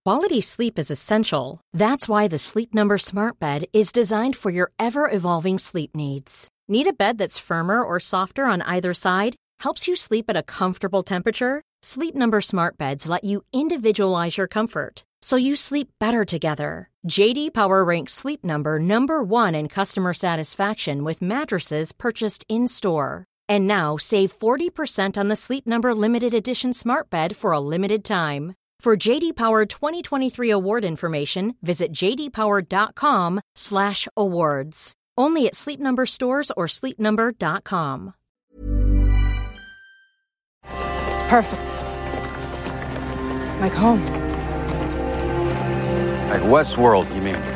Quality sleep is essential. That's why the Sleep Number Smart Bed is designed for your ever-evolving sleep needs. Need a bed that's firmer or softer on either side? Helps you sleep at a comfortable temperature? Sleep Number Smart Beds let you individualize your comfort, so you sleep better together. J.D. Power ranks Sleep Number number 1 in customer satisfaction with mattresses purchased in-store. And now, save 40% on the Sleep Number Limited Edition Smart Bed for a limited time. For J.D. Power 2023 award information, visit jdpower.com/awards. Only at Sleep Number stores or sleepnumber.com. It's perfect. Like home. Like Westworld, you mean?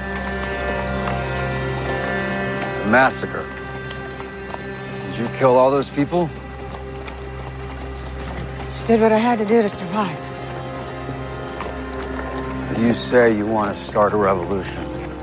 The massacre. Did you kill all those people? I did what I had to do to survive. You say you want to start a revolution.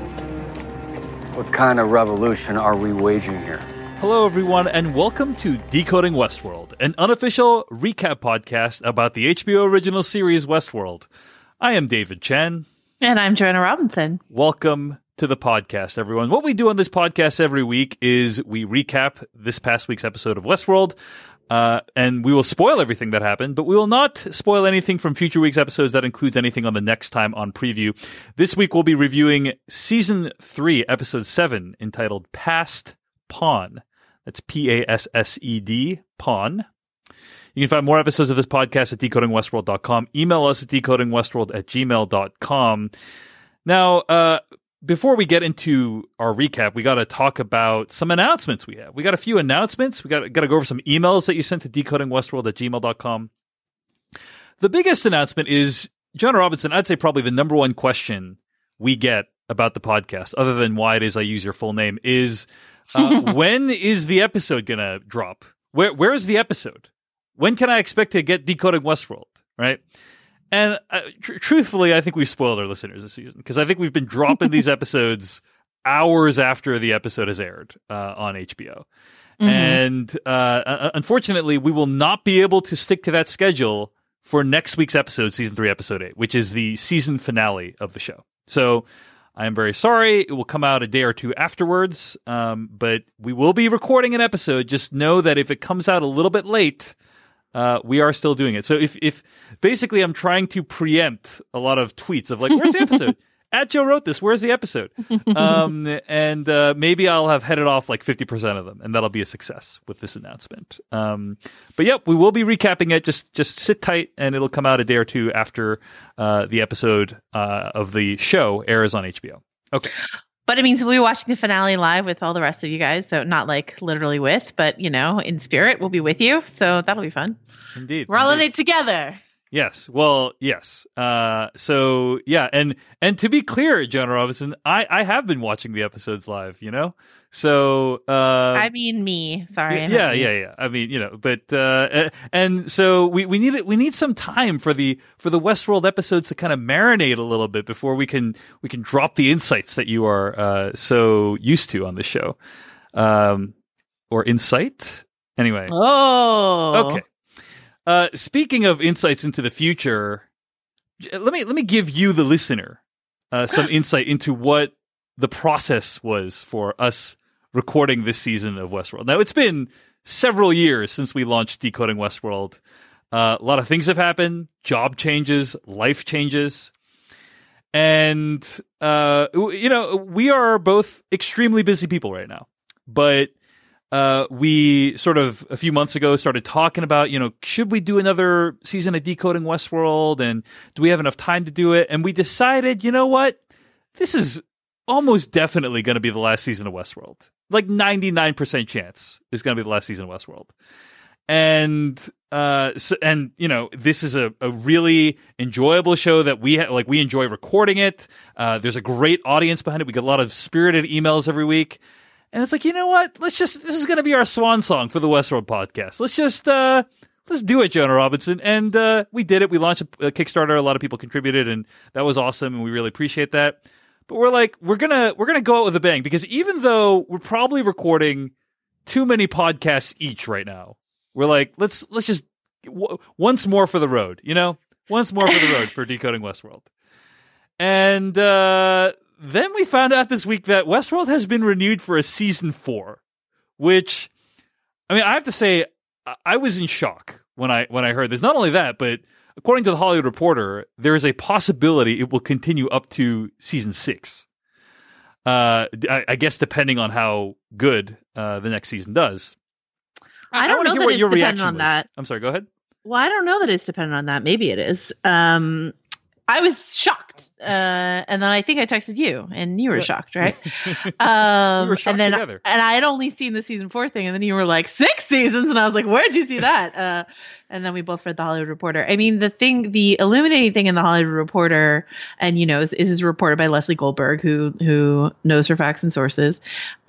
What kind of revolution are we waging here? Hello, everyone, and welcome to Decoding Westworld, an unofficial recap podcast about the HBO original series Westworld. I am David Chen. And I'm Joanna Robinson. Welcome to the podcast, everyone. What we do on this podcast every week is we recap this past week's episode of Westworld, and we will spoil everything that happened, but we will not spoil anything from future week's episodes that includes anything on the next time on preview. This week, we'll be reviewing Season 3, Episode 7, entitled Passed Pawn. That's P-A-S-S-E-D, Pawn. You can find more episodes of this podcast at decodingwestworld.com. Email us at decodingwestworld@gmail.com. Now, before we get into our recap, we got to talk about some announcements we have. We got a few announcements. We got to go over some emails that you sent to decodingwestworld@gmail.com. The biggest announcement is, John Robinson, I'd say probably the number one question we get about the podcast, other than why it is I use your full name, is when is the episode going to drop? Where is the episode? When can I expect to get Decoding Westworld, right? And truthfully, I think we've spoiled our listeners this season because I think we've been dropping these episodes hours after the episode has aired on HBO. Mm-hmm. And unfortunately, we will not be able to stick to that schedule for next week's episode, Season 3, Episode 8, which is the season finale of the show. So I am very sorry. It will come out a day or two afterwards, but we will be recording an episode. Just know that if it comes out a little bit late, we are still doing it. So if basically I'm trying to preempt a lot of tweets of like, where's the episode? At Joe wrote this, where's the episode? And maybe I'll have headed off like 50% of them, and that'll be a success with this announcement. But yep, we will be recapping it. Just sit tight, and it'll come out a day or two after the episode of the show airs on HBO. Okay. But it means we'll be watching the finale live with all the rest of you guys. So not like literally with, but, you know, in spirit, we'll be with you. So that'll be fun. Indeed. We're all in it together. Yes. Well, yes. So yeah. And to be clear, John Robinson, I have been watching the episodes live, you know? So, I mean, me, sorry. Yeah. I mean, you know, but, and so we need some time for the Westworld episodes to kind of marinate a little bit before we can drop the insights that you are, so used to on this show. Or insight? Anyway. Oh. Okay. Speaking of insights into the future, let me give you, the listener, some insight into what the process was for us recording this season of Westworld. Now, it's been several years since we launched Decoding Westworld. A lot of things have happened, job changes, life changes. And, you know, we are both extremely busy people right now. But we sort of a few months ago started talking about, you know, should we do another season of Decoding Westworld, and do we have enough time to do it? And we decided, you know what? This is almost definitely going to be the last season of Westworld. Like 99% chance is going to be the last season of Westworld. And and you know, this is a really enjoyable show that we enjoy recording it. There's a great audience behind it. We get a lot of spirited emails every week. And it's like, you know what? This is going to be our swan song for the Westworld podcast. Let's do it, Jonah Robinson. And we did it. We launched a Kickstarter. A lot of people contributed, and that was awesome, and we really appreciate that. But we're like, we're gonna go out with a bang, because even though we're probably recording too many podcasts each right now, we're like, let's just once more for the road, you know? Once more for the road for Decoding Westworld. And then we found out this week that Westworld has been renewed for a season 4, which, I mean, I have to say, I was in shock when I heard this. Not only that, but according to the Hollywood Reporter, there is a possibility it will continue up to season 6. I guess depending on how good the next season does. I don't wanna know hear that what it's your dependent reaction on was. that. I'm sorry, go ahead. Well, I don't know that it's dependent on that. Maybe it is. I was shocked, and then I think I texted you, and you were shocked, right? We were shocked and then, together. And I had only seen the season 4 thing, and then you were like 6 seasons, and I was like, "Where'd you see that?" And then we both read the Hollywood Reporter. I mean, the illuminating thing in the Hollywood Reporter, and is reported by Leslie Goldberg, who knows her facts and sources.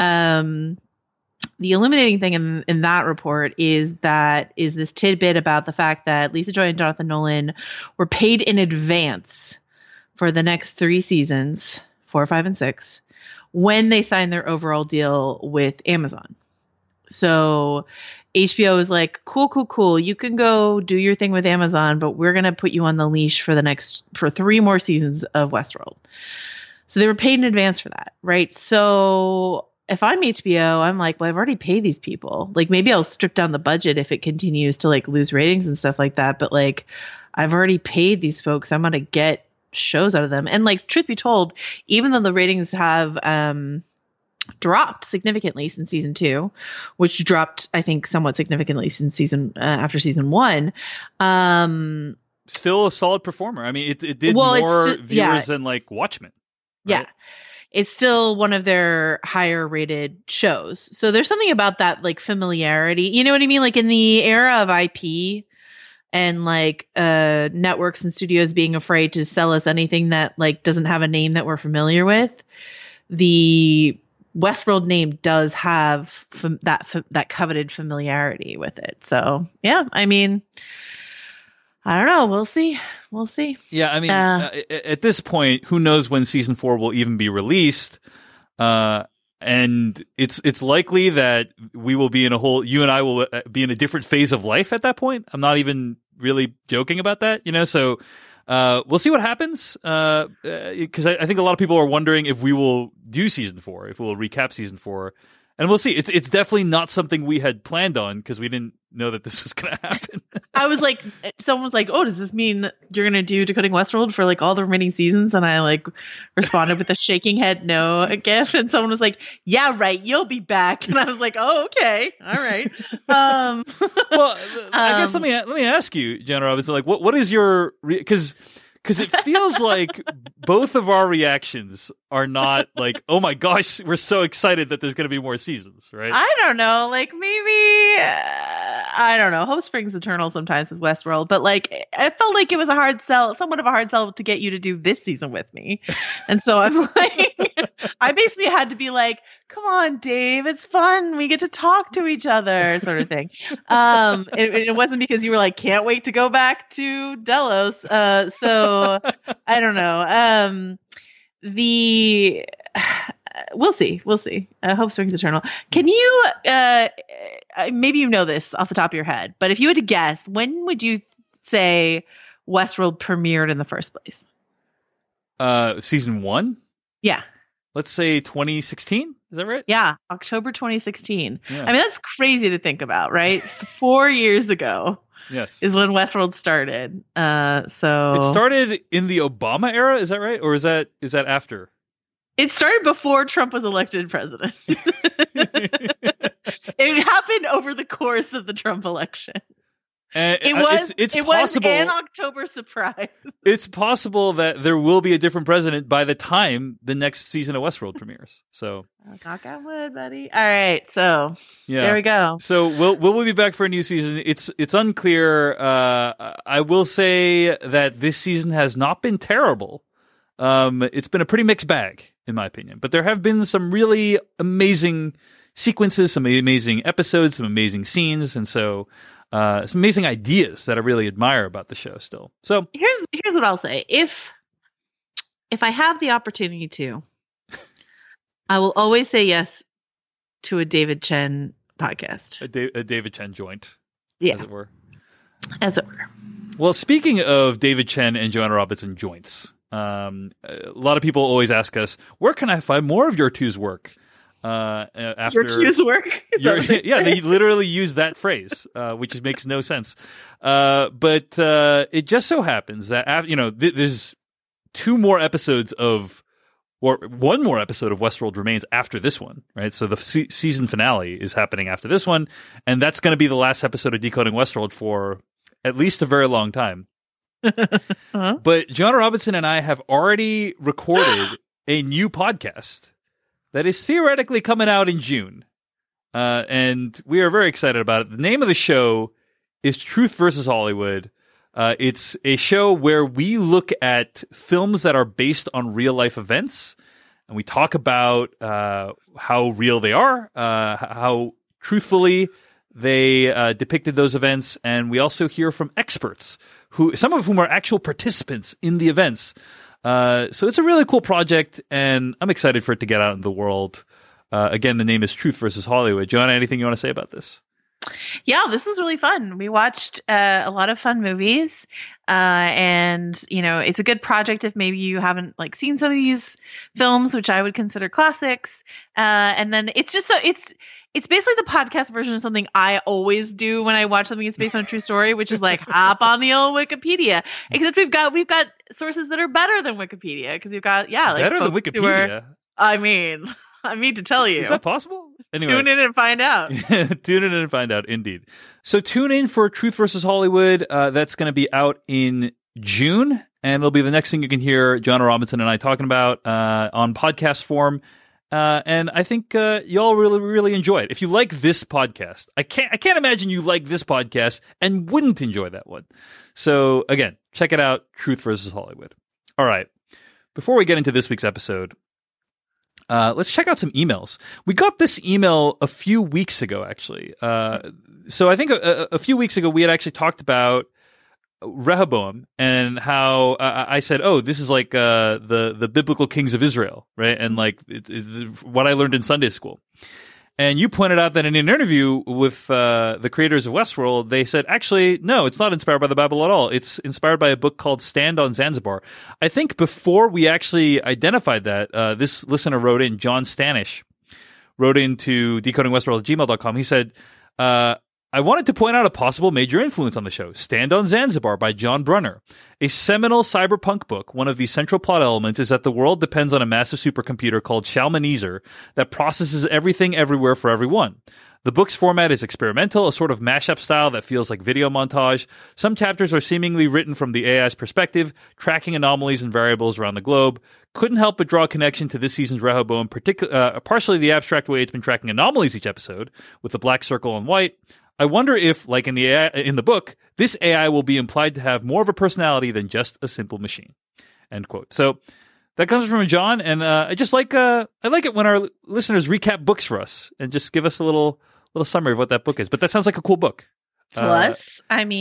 The illuminating thing in that report is this tidbit about the fact that Lisa Joy and Jonathan Nolan were paid in advance for the next 3 seasons, 4, 5, and 6, when they signed their overall deal with Amazon. So HBO is like, cool. You can go do your thing with Amazon, but we're going to put you on the leash for 3 more seasons of Westworld. So they were paid in advance for that, right? So if I'm HBO, I'm like, well, I've already paid these people. Like, maybe I'll strip down the budget if it continues to like lose ratings and stuff like that. But like, I've already paid these folks. I'm going to get shows out of them. And like, truth be told, even though the ratings have dropped significantly since season 2, which dropped, I think, somewhat significantly since after season 1, still a solid performer. I mean, it did more viewers than like Watchmen. Right? Yeah. It's still one of their higher rated shows. So there's something about that like familiarity. You know what I mean? Like in the era of IP and like networks and studios being afraid to sell us anything that like doesn't have a name that we're familiar with, the Westworld name does have that coveted familiarity with it. So yeah, I mean, I don't know. We'll see. Yeah, I mean, at this point, who knows when season 4 will even be released? And it's likely that we will be you and I will be in a different phase of life at that point. I'm not even really joking about that, So we'll see what happens. Because I think a lot of people are wondering if we will do season 4, if we'll recap season 4. And we'll see. It's definitely not something we had planned on because we didn't know that this was going to happen. I was like, someone was like, "Oh, does this mean you're going to do Decoding Westworld for like all the remaining seasons?" And I like responded with a shaking head no gif. And someone was like, "Yeah, right. You'll be back." And I was like, "Oh, okay, all right." Well, I guess let me ask you, Jenna Robinson, like, what is your because it feels like both of our reactions are not like, oh my gosh, we're so excited that there's going to be more seasons, right? I don't know. Like maybe, I don't know. Hope springs eternal sometimes with Westworld, but like I felt like it was somewhat of a hard sell to get you to do this season with me. And so I'm like, I basically had to be like, come on, Dave, it's fun. We get to talk to each other, sort of thing. It wasn't because you were like, can't wait to go back to Delos. So I don't know. We'll see. Hope springs eternal. Can you, maybe you know this off the top of your head, but if you had to guess, when would you say Westworld premiered in the first place? Season 1? Yeah. Let's say 2016. Is that right? Yeah, October 2016. Yeah. I mean, that's crazy to think about, right? 4 years ago. Yes. Is when Westworld started. So it started in the Obama era, is that right? Or is that after? It started before Trump was elected president. It happened over the course of the Trump election. And It possible, was an October surprise. It's possible that there will be a different president by the time the next season of Westworld premieres. So, knock on wood, buddy. All right, so there we go. So will we be back for a new season? It's unclear. I will say that this season has not been terrible. It's been a pretty mixed bag, in my opinion. But there have been some really amazing sequences, some amazing episodes, some amazing scenes, and so. Some amazing ideas that I really admire about the show still. So here's what I'll say. If I have the opportunity to, I will always say yes to a David Chen podcast. A David Chen joint, yeah. as it were. as it were. Well, speaking of David Chen and Joanna Robinson joints, a lot of people always ask us, where can I find more of your two's work? After Your two's work? Yeah, they literally use that phrase, which makes no sense. But it just so happens that there's two more episodes or one more episode of Westworld Remains after this one, right? So the season finale is happening after this one, and that's going to be the last episode of Decoding Westworld for at least a very long time. Uh-huh. But Joanna Robinson and I have already recorded a new podcast that is theoretically coming out in June. And we are very excited about it. The name of the show is Truth versus Hollywood. It's a show where we look at films that are based on real life events, and we talk about how real they are, how truthfully they depicted those events, and we also hear from experts, some of whom are actual participants in the events. So it's a really cool project, and I'm excited for it to get out in the world. Again, the name is Truth versus Hollywood. Joanna, anything you want to say about this? Yeah, this was really fun. We watched a lot of fun movies, and it's a good project if maybe you haven't seen some of these films, which I would consider classics. And then it's just it's basically the podcast version of something I always do when I watch something that's based on a true story, which is hop on the old Wikipedia. Except we've got sources that are better than Wikipedia, because we've got better than Wikipedia. I mean to tell you, is that possible? Anyway. Tune in and find out. Tune in and find out, indeed. So tune in for Truth versus Hollywood. That's going to be out in June, and it'll be the next thing you can hear Joanna Robinson and I talking about on podcast form. And I think y'all really, really enjoy it. If you like this podcast, I can't imagine you like this podcast and wouldn't enjoy that one. So again, check it out, Truth versus Hollywood. All right. Before we get into this week's episode, let's check out some emails. We got this email a few weeks ago, actually. So I think a few weeks ago we had actually talked about Rehoboam and how I said, "Oh, this is like the biblical kings of Israel, right?" And it's what I learned in Sunday school. And you pointed out that in an interview with the creators of Westworld, they said, actually, no, it's not inspired by the Bible at all. It's inspired by a book called Stand on Zanzibar. I think before we actually identified that, this listener wrote in, John Stanish, wrote into decodingwestworld@gmail.com. He said, I wanted to point out a possible major influence on the show, Stand on Zanzibar by John Brunner. A seminal cyberpunk book, one of the central plot elements is that the world depends on a massive supercomputer called Shalmaneser that processes everything everywhere for everyone. The book's format is experimental, a sort of mashup style that feels like video montage. Some chapters are seemingly written from the AI's perspective, tracking anomalies and variables around the globe. Couldn't help but draw a connection to this season's Rehoboam, partially the abstract way it's been tracking anomalies each episode, with the black circle and white. I wonder if, like in the book, this AI will be implied to have more of a personality than just a simple machine. End quote. So that comes from John, and I just I like it when our listeners recap books for us and just give us a little summary of what that book is. But that sounds like a cool book. Plus,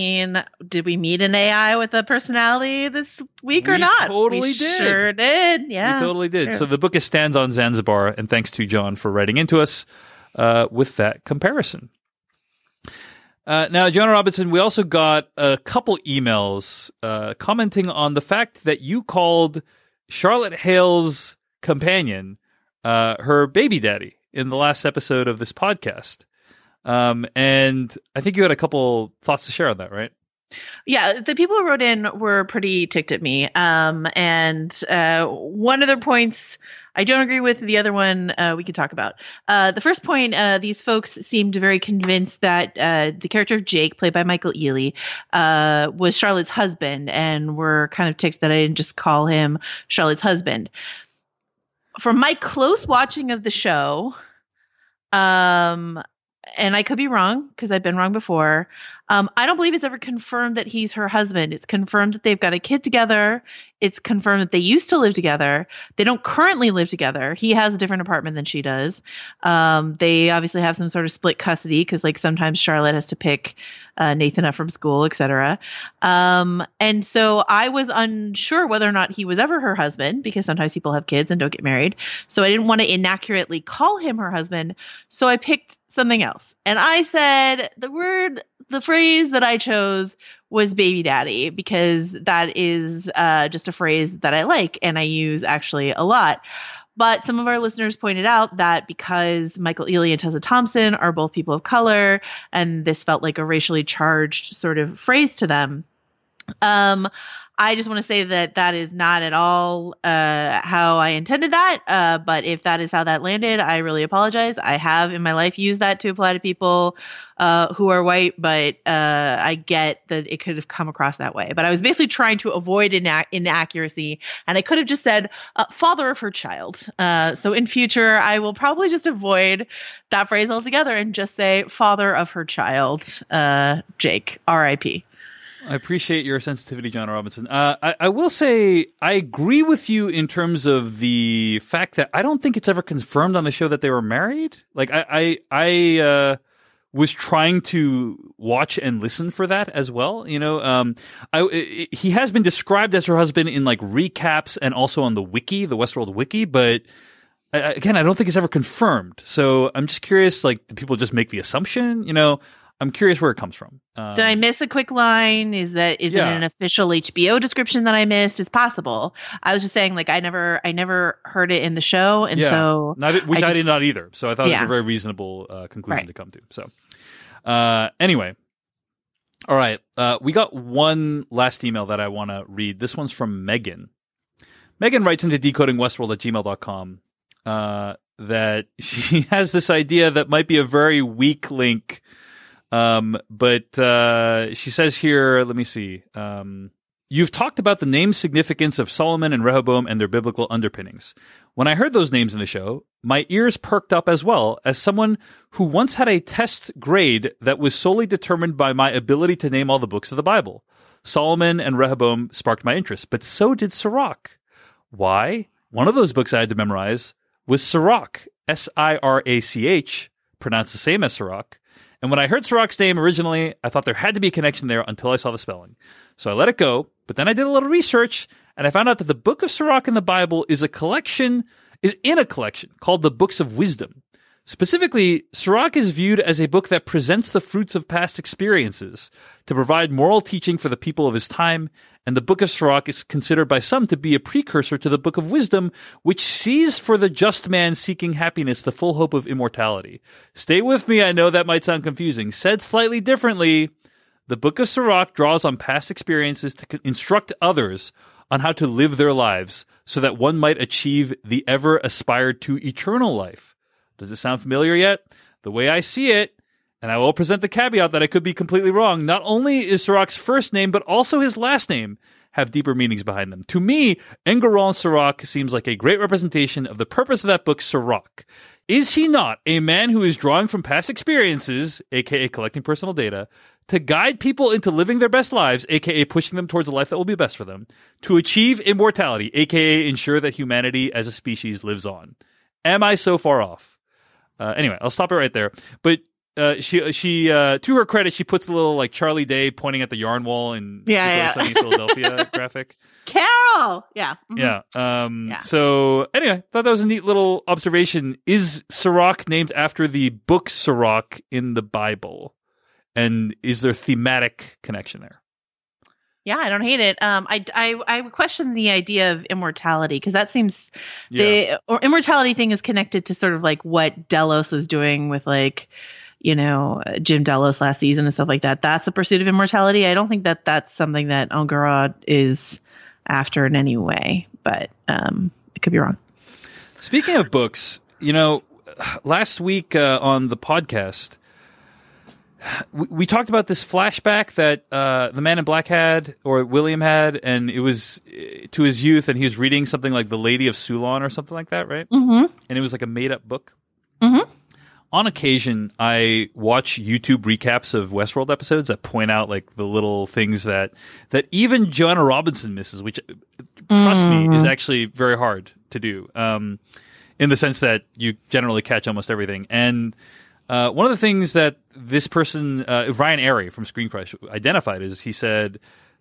did we meet an AI with a personality this week or not? Totally did. Sure did. Yeah, we totally did. So the book is Stands on Zanzibar, and thanks to John for writing into us with that comparison. Now, Joanna Robinson, we also got a couple emails commenting on the fact that you called Charlotte Hale's companion her baby daddy in the last episode of this podcast. And I think you had a couple thoughts to share on that, right? Yeah, the people who wrote in were pretty ticked at me. And one of their points I don't agree with. The other one we could talk about. The first point, these folks seemed very convinced that the character of Jake, played by Michael Ealy, was Charlotte's husband, and were kind of ticked that I didn't just call him Charlotte's husband. From my close watching of the show, and I could be wrong because I've been wrong before, I don't believe it's ever confirmed that he's her husband. It's confirmed that they've got a kid together. It's confirmed that they used to live together. They don't currently live together. He has a different apartment than she does. They obviously have some sort of split custody because, like, sometimes Charlotte has to pick Nathan up from school, etc. And so I was unsure whether or not he was ever her husband, because sometimes people have kids and don't get married. So I didn't want to inaccurately call him her husband. So I picked something else. And I said the phrase phrase that I chose was baby daddy, because that is just a phrase that I like and I use actually a lot. But some of our listeners pointed out that because Michael Ealy and Tessa Thompson are both people of color, and this felt like a racially charged sort of phrase to them, I just want to say that that is not at all how I intended that. But if that is how that landed, I really apologize. I have in my life used that to apply to people who are white, but I get that it could have come across that way. But I was basically trying to avoid inaccuracy, and I could have just said father of her child. So in future, I will probably just avoid that phrase altogether and just say father of her child, Jake, R.I.P. I appreciate your sensitivity, John Robinson. I will say I agree with you in terms of the fact that I don't think it's ever confirmed on the show that they were married. Like I was trying to watch and listen for that as well. You know, he has been described as her husband in like recaps and also on the wiki, the Westworld wiki, but again, I don't think it's ever confirmed. So I'm just curious, like, do people just make the assumption? You know, I'm curious where it comes from. Did I miss a quick line? Is it an official HBO description that I missed? It's possible. I was just saying, like, I never heard it in the show, and so I did not either. So I thought it was a very reasonable conclusion to come to. So anyway, all right, we got one last email that I want to read. This one's from Megan. Megan writes into decodingwestworld@gmail.com that she has this idea that might be a very weak link. But she says here, let me see. You've talked about the name significance of Solomon and Rehoboam and their biblical underpinnings. When I heard those names in the show, my ears perked up as well, as someone who once had a test grade that was solely determined by my ability to name all the books of the Bible. Solomon and Rehoboam sparked my interest, but so did Sirach. Why? One of those books I had to memorize was Sirach, S-I-R-A-C-H, pronounced the same as Sirach. And when I heard Sirach's name originally, I thought there had to be a connection there until I saw the spelling. So I let it go, but then I did a little research, and I found out that the book of Sirach in the Bible is in a collection called the Books of Wisdom. Specifically, Sirach is viewed as a book that presents the fruits of past experiences to provide moral teaching for the people of his time, and the Book of Sirach is considered by some to be a precursor to the Book of Wisdom, which sees for the just man seeking happiness the full hope of immortality. Stay with me, I know that might sound confusing. Said slightly differently, the Book of Sirach draws on past experiences to instruct others on how to live their lives so that one might achieve the ever aspired to eternal life. Does it sound familiar yet? The way I see it, and I will present the caveat that I could be completely wrong, not only is Sirach's first name, but also his last name have deeper meanings behind them. To me, Enguerrand Sirach seems like a great representation of the purpose of that book, Sirach. Is he not a man who is drawing from past experiences, aka collecting personal data, to guide people into living their best lives, aka pushing them towards a life that will be best for them, to achieve immortality, aka ensure that humanity as a species lives on? Am I so far off? Anyway, I'll stop it right there. But she to her credit, she puts a little like Charlie Day pointing at the yarn wall in Sunny Philadelphia graphic. Carol, mm-hmm. So anyway, thought that was a neat little observation. Is Sirach named after the book Sirach in the Bible, and is there thematic connection there? Yeah, I don't hate it. I would question the idea of immortality, because that seems the immortality thing is connected to sort of like what Delos was doing with like, you know, Jim Delos last season and stuff like that. That's a pursuit of immortality. I don't think that that's something that Enguerrand is after in any way, but it could be wrong. Speaking of books, you know, last week on the podcast, we talked about this flashback that the Man in Black had, or William had, and it was to his youth, and he was reading something like The Lady of Sulon or something like that, right? Mm-hmm. And it was like a made-up book. Mm-hmm. On occasion, I watch YouTube recaps of Westworld episodes that point out like the little things that even Joanna Robinson misses, which, trust me, is actually very hard to do, in the sense that you generally catch almost everything. And one of the things that this person, Ryan Airy from Screen Crush, identified is he said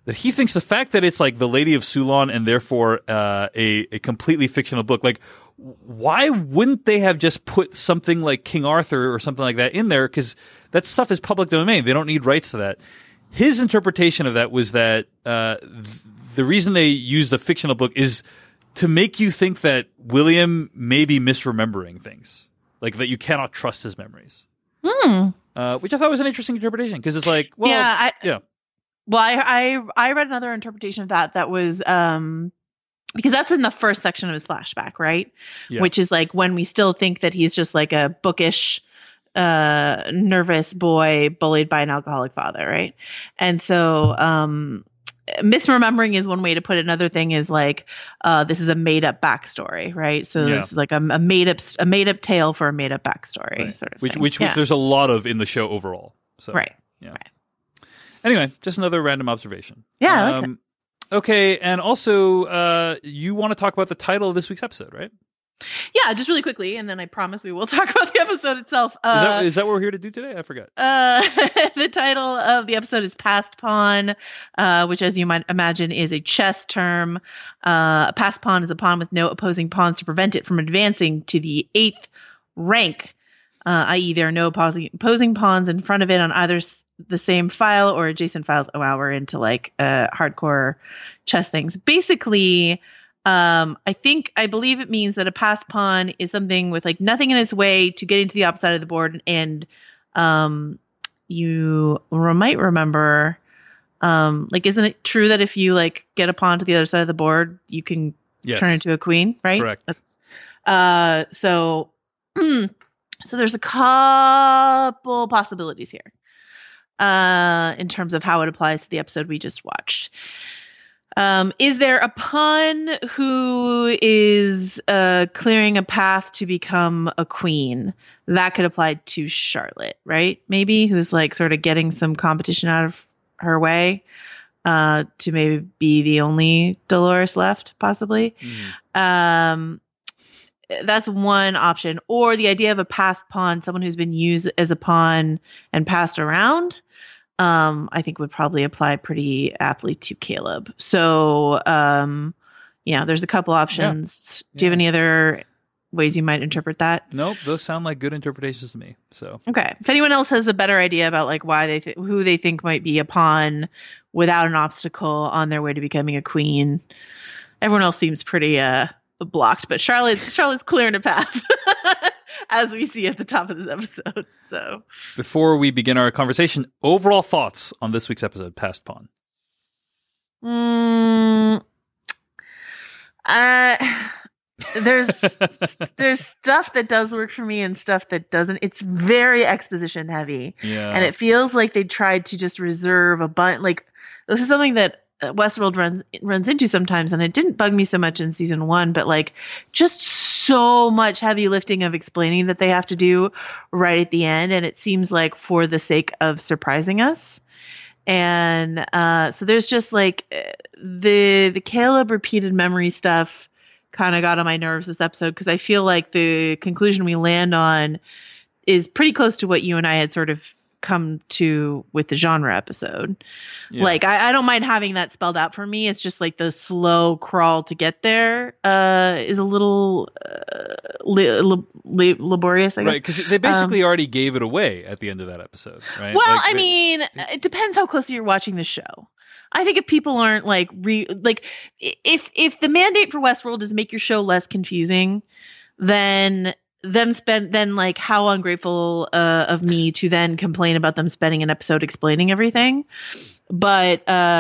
that he thinks the fact that it's like the Lady of Sulon and therefore a completely fictional book, like why wouldn't they have just put something like King Arthur or something like that in there? Because that stuff is public domain. They don't need rights to that. His interpretation of that was that the reason they used a fictional book is to make you think that William may be misremembering things, like that you cannot trust his memories. Which I thought was an interesting interpretation because it's like, well, yeah. Well, I read another interpretation of that was because that's in the first section of his flashback, right? Yeah. Which is like when we still think that he's just like a bookish, nervous boy bullied by an alcoholic father, right? And so misremembering is one way to put it. Another thing is like this is a made up backstory, right? So this is like a made up tale for a made up backstory, right. sort of which there's a lot of in the show overall. So right. Anyway, just another random observation. Yeah. I like that. Okay, and also you want to talk about the title of this week's episode, right? Yeah, just really quickly, and then I promise we will talk about the episode itself. Is that what we're here to do today? I forgot. The title of the episode is Passed Pawn, which, as you might imagine, is a chess term. A passed pawn is a pawn with no opposing pawns to prevent it from advancing to the 8th rank, i.e. there are no opposing pawns in front of it on either the same file or adjacent files. Oh, wow, we're into like hardcore chess things. Basically, I believe it means that a passed pawn is something with like nothing in its way to getting to the opposite side of the board. And you might remember, like, isn't it true that if you like get a pawn to the other side of the board, you can turn into a queen, right? Correct. So there's a couple possibilities here in terms of how it applies to the episode we just watched. Is there a pawn who is clearing a path to become a queen? That could apply to Charlotte, right? Maybe, who's like sort of getting some competition out of her way to maybe be the only Dolores left, possibly. That's one option. Or the idea of a passed pawn, someone who's been used as a pawn and passed around, I think would probably apply pretty aptly to Caleb. So, there's a couple options. Yeah. Do you have any other ways you might interpret that? Nope. Those sound like good interpretations to me. So, okay. If anyone else has a better idea about like why who they think might be a pawn without an obstacle on their way to becoming a queen, everyone else seems pretty, blocked, but Charlotte's clearing a path as we see at the top of this episode. So before we begin our conversation, overall thoughts on this week's episode, Passed Pawn. There's stuff that does work for me and stuff that doesn't. It's very exposition heavy, and it feels like they tried to just reserve a bunch. Like, this is something that Westworld runs into sometimes, and it didn't bug me so much in season 1, but like just so much heavy lifting of explaining that they have to do right at the end, and it seems like for the sake of surprising us. And so there's just like the Caleb repeated memory stuff kind of got on my nerves this episode, because I feel like the conclusion we land on is pretty close to what you and I had sort of come to with the genre episode. Like I don't mind having that spelled out for me. It's just like the slow crawl to get there is a little laborious, I guess. Right, because they basically already gave it away at the end of that episode, right? Well, like, I mean, it depends how closely you're watching the show. I think if people aren't like if the mandate for Westworld is make your show less confusing, then like how ungrateful of me to then complain about them spending an episode explaining everything. But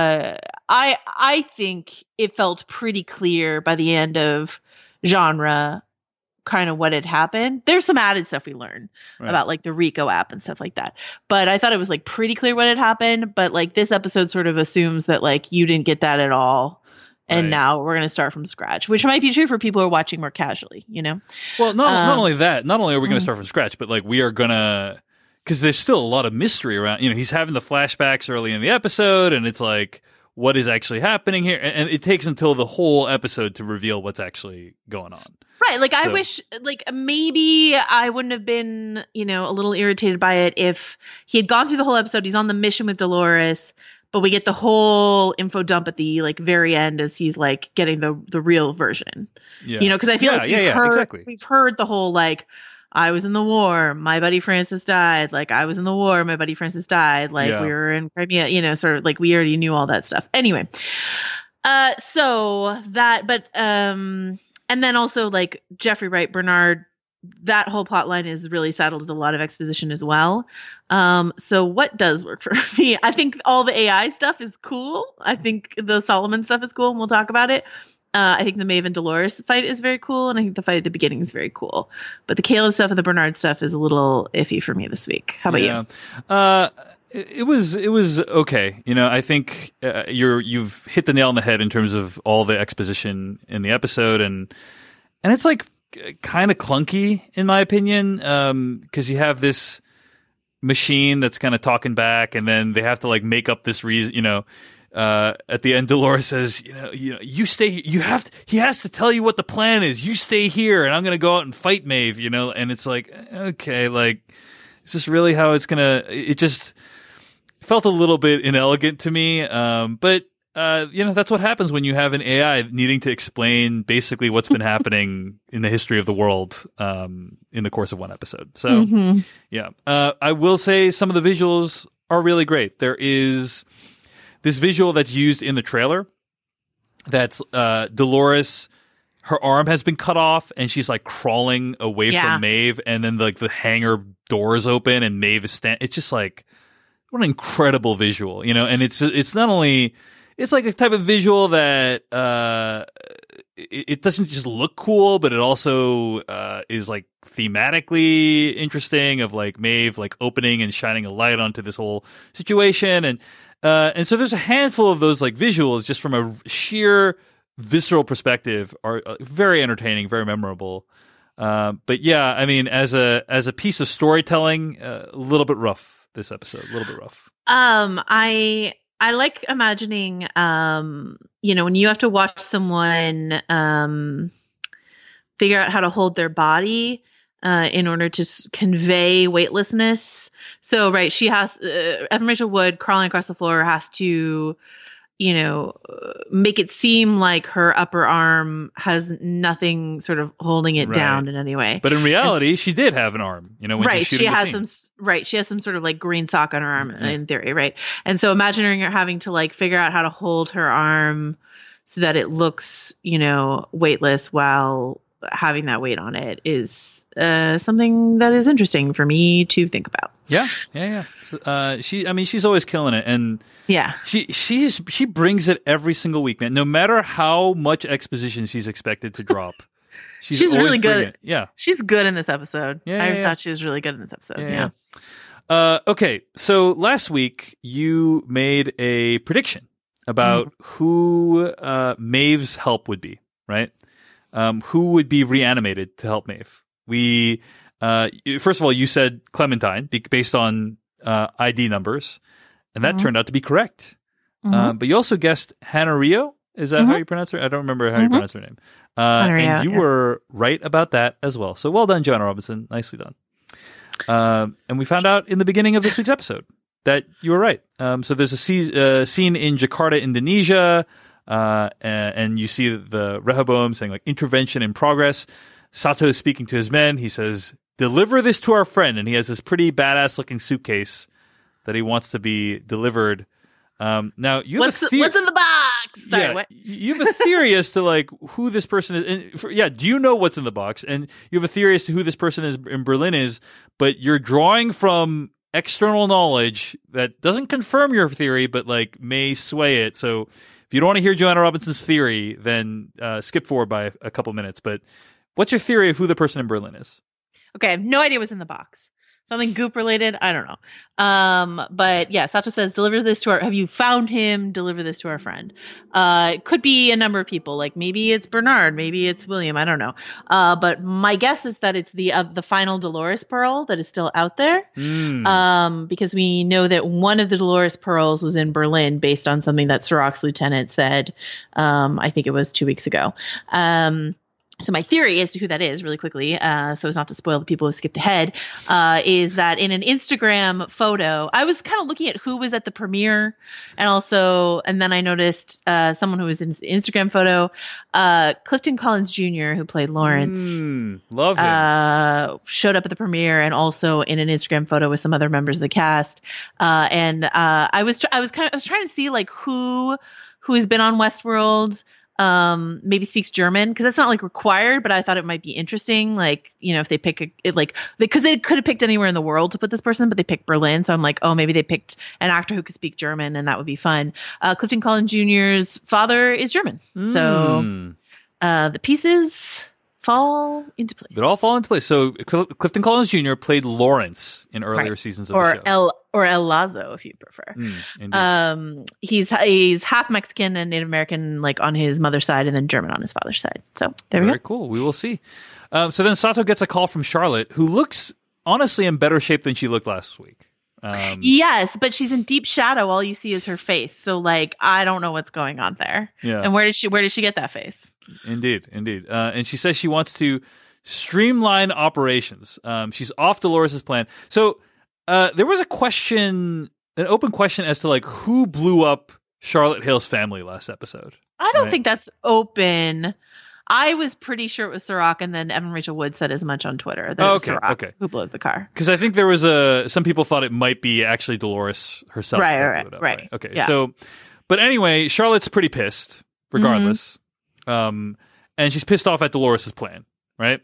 I think it felt pretty clear by the end of genre kind of what had happened. There's some added stuff we learn about like the Rico app and stuff like that. But I thought it was like pretty clear what had happened. But like this episode sort of assumes that like you didn't get that at all. And now we're going to start from scratch, which might be true for people who are watching more casually, you know? Well, not only that, not only are we going to start from scratch, but like we are going to, because there's still a lot of mystery around, you know, he's having the flashbacks early in the episode, and it's like, what is actually happening here? And it takes until the whole episode to reveal what's actually going on. Right. Like, I wish, like, maybe I wouldn't have been, you know, a little irritated by it if he had gone through the whole episode. He's on the mission with Dolores, but we get the whole info dump at the like very end as he's like getting the real version. Yeah. You know, because I feel exactly. we've heard the whole like, I was in the war, my buddy Francis died. Like, I was in the war, my buddy Francis died. Like, we were in Crimea, you know, sort of like we already knew all that stuff. Anyway, so that, but, and then also like Jeffrey Wright, Bernard, that whole plot line is really saddled with a lot of exposition as well. So what does work for me? I think all the AI stuff is cool. I think the Solomon stuff is cool, and we'll talk about it. I think the Maeve and Dolores fight is very cool, and I think the fight at the beginning is very cool. But the Caleb stuff and the Bernard stuff is a little iffy for me this week. How about you? It was okay. You know, I think you've hit the nail on the head in terms of all the exposition in the episode, and it's like kind of clunky in my opinion, because you have this machine that's kind of talking back, and then they have to like make up this reason, you know. At the end, Dolores says, you stay, he has to tell you what the plan is. You stay here and I'm going to go out and fight Maeve, you know? And it's like, okay, like, is this really how it's it just felt a little bit inelegant to me. But that's what happens when you have an AI needing to explain basically what's been happening in the history of the world, in the course of one episode. So, yeah, I will say some of the visuals are really great. There is this visual that's used in the trailer that's Dolores, her arm has been cut off and she's like crawling away from Maeve, and then like the hangar doors open and Maeve is it's just like, what an incredible visual, you know? And it's not only, it's like a type of visual that it doesn't just look cool, but it also is like thematically interesting, of like Maeve like opening and shining a light onto this whole situation. And so there's a handful of those like visuals just from a sheer visceral perspective are very entertaining, very memorable. But yeah, I mean, as a piece of storytelling, a little bit rough this episode, a little bit rough. I like imagining, when you have to watch someone figure out how to hold their body in order to convey weightlessness. So, right, she has, Evan Rachel Wood crawling across the floor has to, make it seem like her upper arm has nothing sort of holding it down in any way. But in reality, she did have an arm, when she's shooting the scene. She has some sort of like green sock on her arm in theory, right? And so imagining her having to like figure out how to hold her arm so that it looks, weightless while having that weight on it is something that is interesting for me to think about. Yeah. She's always killing it, and she brings it every single week, man. No matter how much exposition she's expected to drop, she's really good. Yeah, she's good in this episode. I thought she was really good in this episode. Yeah. Okay, so last week you made a prediction about who Maeve's help would be, right? Who would be reanimated to help Maeve? We first of all, you said Clementine based on ID numbers, and that turned out to be correct. But you also guessed Hannah Rio. Is that how you pronounce her? I don't remember how you pronounce her name. And you were right about that as well. So well done, Joanna Robinson. Nicely done. And we found out in the beginning of this week's episode that you were right. So there's a scene in Jakarta, Indonesia. And you see the Rehoboam saying like intervention in progress. Sato is speaking to his men. He says, "Deliver this to our friend." And he has this pretty badass looking suitcase that he wants to be delivered. Now you have what's in the box? Sorry, what? You have a theory as to like who this person is. And do you know what's in the box? And you have a theory as to who this person is in Berlin is, but you're drawing from external knowledge that doesn't confirm your theory, but like may sway it. So if you don't want to hear Joanna Robinson's theory, then skip forward by a couple minutes. But what's your theory of who the person in Berlin is? Okay, I have no idea what's in the box. Something goop related? I don't know. But yeah, Sato says, deliver this to have you found him? Deliver this to our friend. It could be a number of people. Like maybe it's Bernard, maybe it's William. I don't know. But my guess is that it's the final Dolores Pearl that is still out there. Because we know that one of the Dolores Pearls was in Berlin based on something that Sirach's lieutenant said. I think it was 2 weeks ago. So my theory as to who that is, really quickly, so as not to spoil the people who skipped ahead, is that in an Instagram photo, I was kind of looking at who was at the premiere, and then I noticed someone who was in the Instagram photo, Clifton Collins Jr., who played Lawrence, love him, showed up at the premiere, and also in an Instagram photo with some other members of the cast. I was trying to see like who has been on Westworld. Maybe speaks German, because that's not like required, but I thought it might be interesting. Like, if they pick because they could have picked anywhere in the world to put this person, but they picked Berlin. So I'm like, oh, maybe they picked an actor who could speak German, and that would be fun. Clifton Collins Jr.'s father is German. So the pieces fall into place. They all fall into place. So Clifton Collins Jr. played Lawrence in earlier seasons of the show. Or El Lazo, if you prefer. He's half Mexican and Native American, like on his mother's side, and then German on his father's side. So there we go. Very cool. We will see. So then Sato gets a call from Charlotte, who looks honestly in better shape than she looked last week. Yes, but she's in deep shadow. All you see is her face. So like, I don't know what's going on there. Yeah. And where did she get that face? Indeed. And she says she wants to streamline operations. She's off Dolores' plan. So there was an open question as to like who blew up Charlotte Hale's family last episode. I don't think that's open. I was pretty sure it was Serac, and then Evan Rachel Wood said as much on Twitter that it was Serac who blew up the car. Because I think there was some people thought it might be actually Dolores herself. Right. Okay, yeah. So, but anyway, Charlotte's pretty pissed, regardless. And she's pissed off at Dolores' plan, right?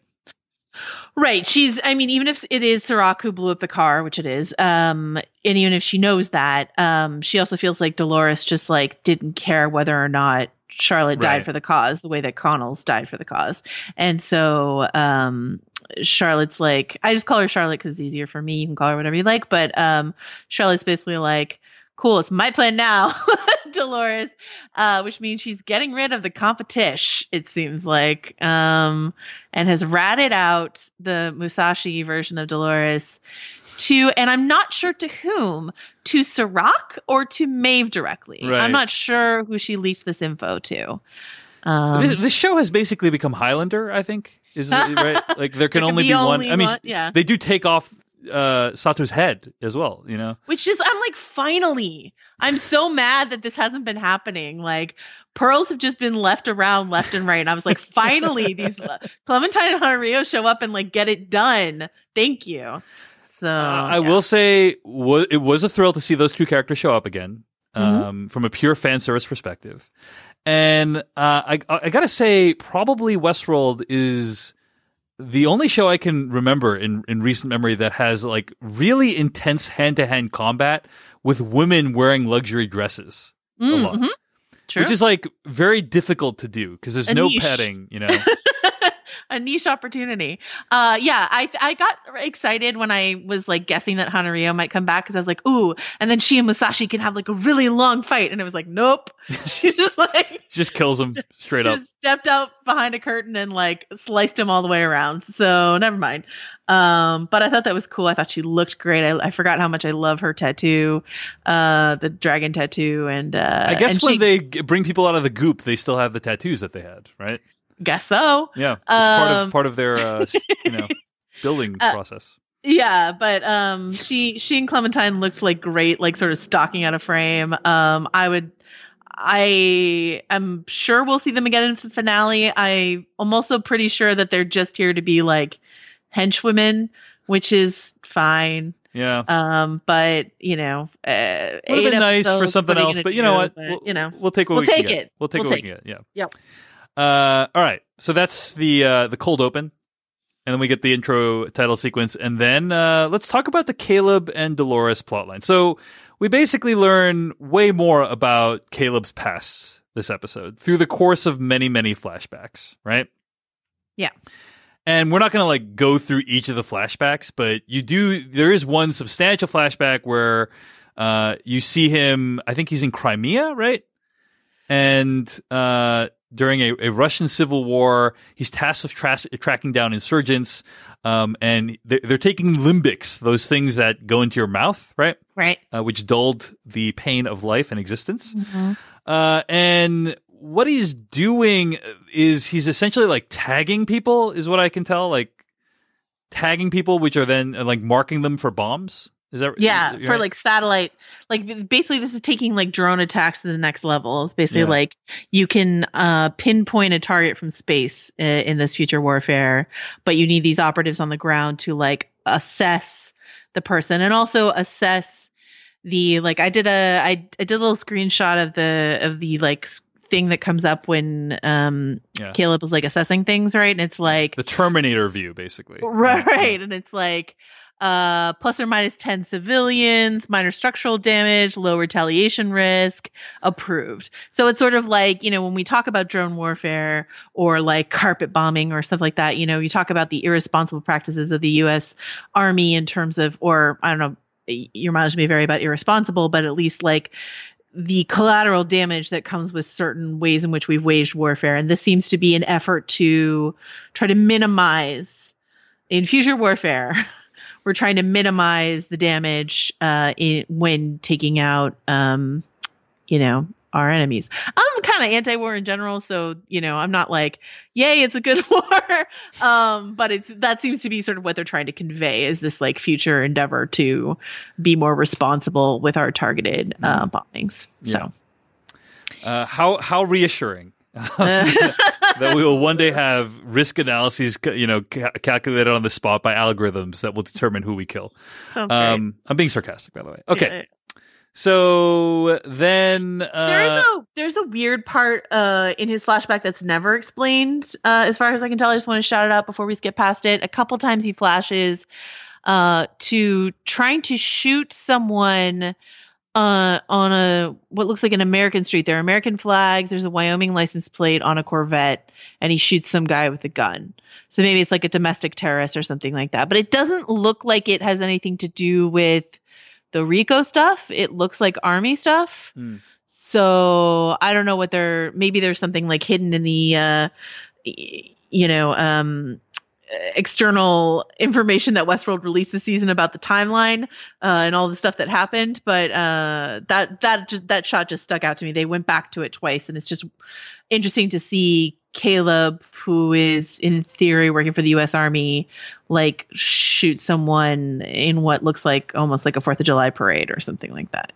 Right. Even if it is Serac who blew up the car, which it is, and even if she knows that, she also feels like Dolores just like didn't care whether or not Charlotte died for the cause the way that Connells died for the cause. And so Charlotte's like, I just call her Charlotte because it's easier for me. You can call her whatever you like. But Charlotte's basically like, cool, it's my plan now, Dolores, which means she's getting rid of the competition, it seems like, and has ratted out the Musashi version of Dolores and I'm not sure to whom, to Serac or to Maeve directly. Right. I'm not sure who she leaked this info to. This show has basically become Highlander, I think. Is it right? Like there can only be one. I mean, they do take off Sato's head as well, Which is, I'm like, finally. I'm so mad that this hasn't been happening. Like, pearls have just been left around left and right. And I was like, finally, these Clementine and Hanrio show up and like get it done. Thank you. So I will say it was a thrill to see those two characters show up again, from a pure fan service perspective. And I gotta say, probably Westworld is the only show I can remember in recent memory that has like really intense hand-to-hand combat with women wearing luxury dresses a lot. Mm-hmm. True. Which is like very difficult to do because there's no padding, A niche opportunity. I got excited when I was like guessing that Hanrio might come back because I was like, ooh, and then she and Musashi can have like a really long fight. And it was like, nope. She just kills him straight up. Just stepped out behind a curtain and like sliced him all the way around. So never mind. But I thought that was cool. I thought she looked great. I forgot how much I love her tattoo, the dragon tattoo. And I guess when they bring people out of the goop, they still have the tattoos that they had, right? Guess so. Yeah, it's part of their building process. Yeah, but she and Clementine looked like great, like sort of stalking out of frame. I am sure we'll see them again in the finale. I'm also pretty sure that they're just here to be like henchwomen, which is fine. Yeah. But would have been nice for something else. But you know what? We'll take what we can get. We'll take what we can get. Yeah. Yep. All right. So that's the cold open, and then we get the intro title sequence, and then let's talk about the Caleb and Dolores plotline. So we basically learn way more about Caleb's past this episode through the course of many, many flashbacks, right? Yeah. And we're not going to like go through each of the flashbacks, but there is one substantial flashback where you see him, I think he's in Crimea, right? And during a Russian civil war, he's tasked with tracking down insurgents, and they're taking limbics, those things that go into your mouth, right? Right. Which dulled the pain of life and existence. Mm-hmm. And what he's doing is he's essentially like tagging people, is what I can tell. Like tagging people, which are then like marking them for bombs. Is that for like satellite, like basically this is taking like drone attacks to the next level. It's basically like you can pinpoint a target from space in this future warfare, but you need these operatives on the ground to like assess the person and also assess the like. I did a little screenshot of the like thing that comes up when Caleb was like assessing things, right? And it's like the Terminator view, basically, right? And it's like. Plus or minus 10 civilians, minor structural damage, low retaliation risk, approved. So it's sort of like, when we talk about drone warfare or like carpet bombing or stuff like that, you talk about the irresponsible practices of the U.S. Army in terms of, or I don't know, your mileage may vary about irresponsible, but at least like the collateral damage that comes with certain ways in which we've waged warfare. And this seems to be an effort to try to minimize in future warfare. We're trying to minimize the damage when taking out, our enemies. I'm kind of anti-war in general, so I'm not like, yay, it's a good war. But that seems to be sort of what they're trying to convey is this like future endeavor to be more responsible with our targeted bombings. Yeah. So, how reassuring. That we will one day have risk analyses, calculated on the spot by algorithms that will determine who we kill. I'm being sarcastic, by the way. Okay. Yeah. So then there's a weird part in his flashback that's never explained as far as I can tell. I just want to shout it out before we skip past it. A couple times he flashes to trying to shoot someone on what looks like an American street. There are American flags. There's a Wyoming license plate on a Corvette, and he shoots some guy with a gun. So maybe it's like a domestic terrorist or something like that. But it doesn't look like it has anything to do with the RICO stuff. It looks like Army stuff. So I don't know what maybe there's something like hidden in the, external information that Westworld released this season about the timeline and all the stuff that happened, but that shot just stuck out to me. They went back to it twice, and it's just interesting to see Caleb, who is in theory working for the U.S. Army, like shoot someone in what looks like almost like a 4th of July parade or something like that.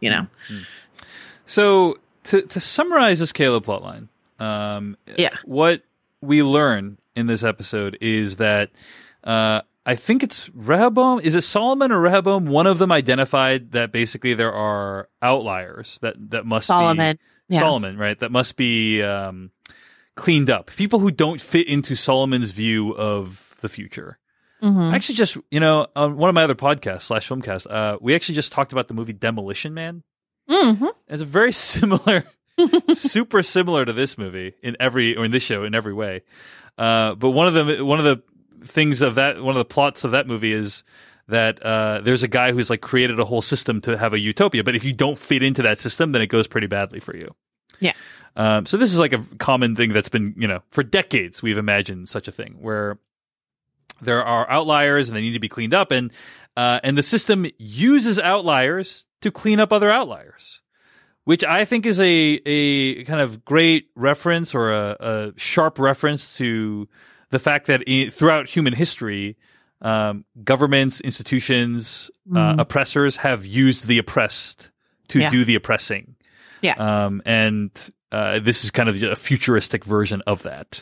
So to summarize this Caleb plotline, what we learn in this episode is that I think it's Rehoboam. Is it Solomon or Rehoboam? One of them identified that basically there are outliers that must Solomon. be Solomon, right? That must be cleaned up. People who don't fit into Solomon's view of the future. Mm-hmm. Actually, just on one of my other podcasts /filmcast, we actually just talked about the movie Demolition Man. Mm-hmm. It's a very similar. Super similar to this movie in this show in every way. But one of the things of that, one of the plots of that movie is that there's a guy who's like created a whole system to have a utopia. But if you don't fit into that system, then it goes pretty badly for you. Yeah. So this is like a common thing that's been, for decades we've imagined such a thing where there are outliers and they need to be cleaned up, and the system uses outliers to clean up other outliers. Which I think is a kind of great reference or a sharp reference to the fact that throughout human history, governments, institutions, oppressors have used the oppressed to do the oppressing. Yeah. And this is kind of a futuristic version of that.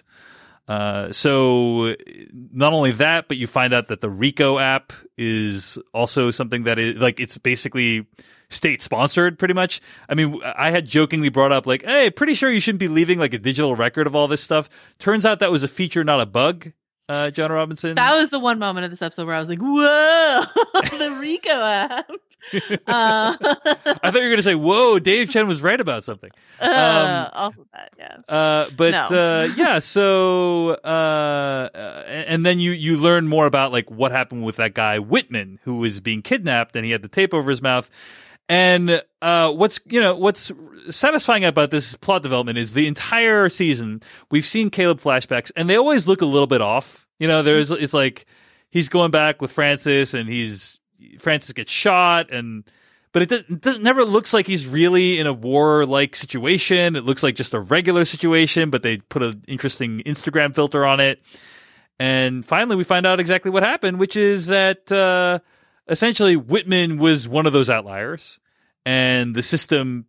So not only that, but you find out that the RICO app is also something that is like, it's basically state sponsored pretty much. I mean, I had jokingly brought up like, hey, pretty sure you shouldn't be leaving like a digital record of all this stuff. Turns out that was a feature, not a bug. John Robinson. That was the one moment of this episode where I was like, whoa, the RICO app. I thought you were going to say, whoa, Dave Chen was right about something. Also that, yeah. Yeah, so, and then you learn more about like what happened with that guy, Whitman, who was being kidnapped and he had the tape over his mouth. And what's satisfying about this plot development is the entire season we've seen Caleb flashbacks, and they always look a little bit off. It's like he's going back with Francis, and Francis gets shot, but it never looks like he's really in a war-like situation. It looks like just a regular situation, but they put an interesting Instagram filter on it. And finally, we find out exactly what happened, which is that essentially Whitman was one of those outliers, and the system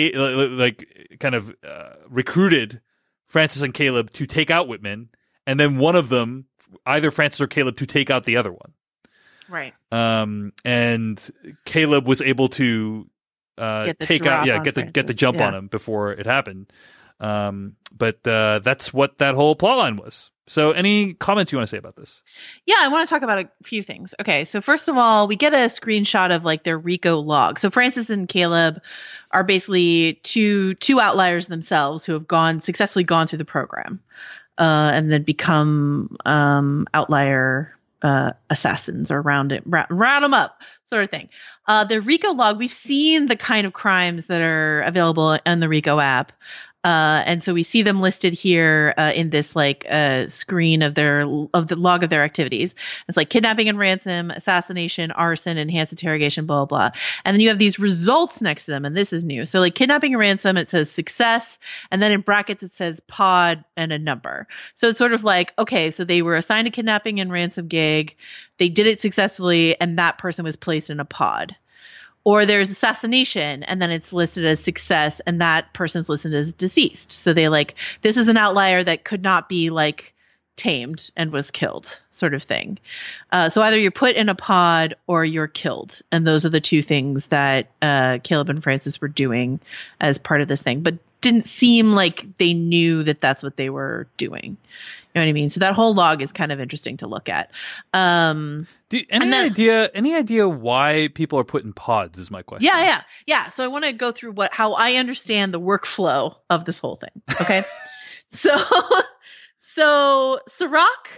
recruited Francis and Caleb to take out Whitman, and then one of them, either Francis or Caleb, to take out the other one. Right. And Caleb was able to get the jump on him before it happened. But that's what that whole plotline was. So any comments you want to say about this? Yeah, I want to talk about a few things. Okay, so first of all, we get a screenshot of like their RICO log. So Francis and Caleb are basically two outliers themselves who have successfully gone through the program and then become outlier assassins, or round them up sort of thing. The RICO log, we've seen the kind of crimes that are available on the RICO app. And so we see them listed here in this screen of the log of their activities. It's like kidnapping and ransom, assassination, arson, enhanced interrogation, blah, blah, blah. And then you have these results next to them, and this is new. So like kidnapping and ransom, it says success, and then in brackets it says pod and a number. So it's sort of like, okay, so they were assigned a kidnapping and ransom gig, they did it successfully, and that person was placed in a pod. Or there's assassination, and then it's listed as success, and that person's listed as deceased. So they this is an outlier that could not be tamed and was killed, sort of thing. So either you're put in a pod or you're killed. And those are the two things that Caleb and Francis were doing as part of this thing, but didn't seem like they knew that that's what they were doing. You know what I mean? So that whole log is kind of interesting to look at. Any idea why people are put in pods is my question. Yeah. So I want to go through how I understand the workflow of this whole thing. Okay. So Serac,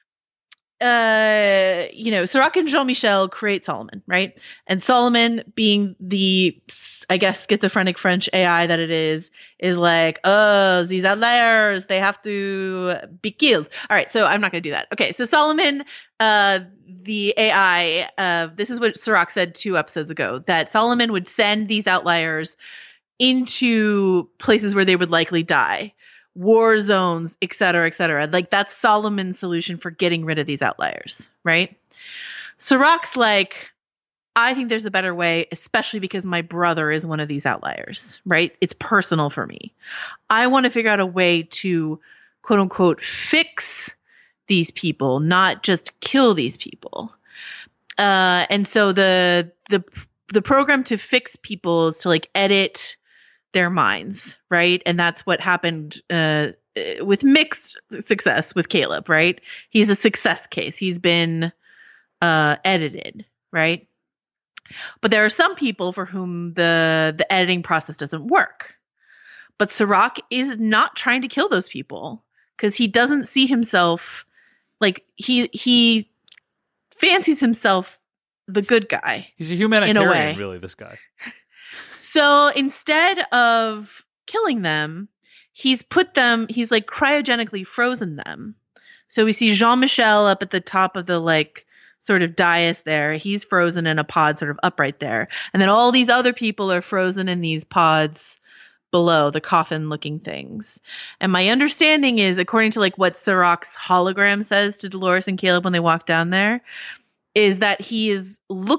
Serac and Jean-Michel create Solomon, right? And Solomon, being the, I guess, schizophrenic French AI that it is like, oh, these outliers, they have to be killed. All right, so I'm not going to do that. Okay, so Solomon, the AI, this is what Serac said 2 episodes ago, that Solomon would send these outliers into places where they would likely die. War zones, et cetera, et cetera. That's Solomon's solution for getting rid of these outliers, right? Serac's I think there's a better way, especially because my brother is one of these outliers, right? It's personal for me. I want to figure out a way to, quote unquote, fix these people, not just kill these people. And so the program to fix people is to edit their minds, right? And that's what happened with mixed success with Caleb, right? He's a success case. He's been edited, right? But there are some people for whom the editing process doesn't work. But Serac is not trying to kill those people because he doesn't see himself he fancies himself the good guy. He's a humanitarian, really, this guy. So instead of killing them, he's cryogenically frozen them. So we see Jean-Michel up at the top of the sort of dais there. He's frozen in a pod sort of upright there. And then all these other people are frozen in these pods below, the coffin looking things. And my understanding is, according to what Serac's hologram says to Dolores and Caleb when they walk down there, is that he is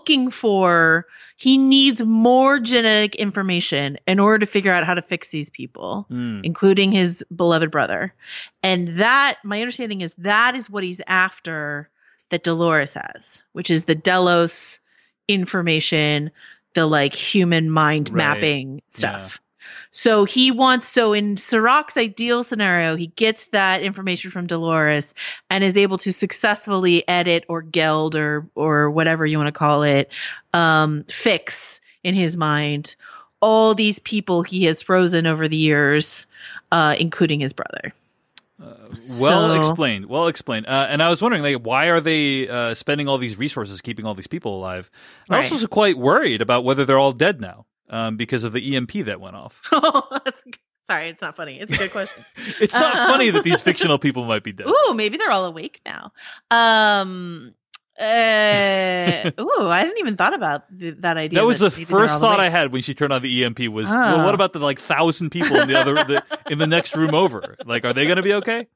he needs more genetic information in order to figure out how to fix these people, including his beloved brother. And that, my understanding is, that is what he's after that Dolores has, which is the Delos information, the human mind mapping stuff. Yeah. So in Serac's ideal scenario, he gets that information from Dolores and is able to successfully edit or geld or whatever you want to call it, fix in his mind all these people he has frozen over the years, including his brother. Well explained. And I was wondering, why are they spending all these resources keeping all these people alive? I was also quite worried about whether they're all dead now. Because of the EMP that went off. Sorry, it's not funny. It's a good question. It's not funny that these fictional people might be dead. Ooh, maybe they're all awake now. I didn't even thought about that idea. That was the maybe first they're all thought I awake. had when she turned on the EMP was, well, what about the 1,000 people in in the next room over? Like, are they going to be okay?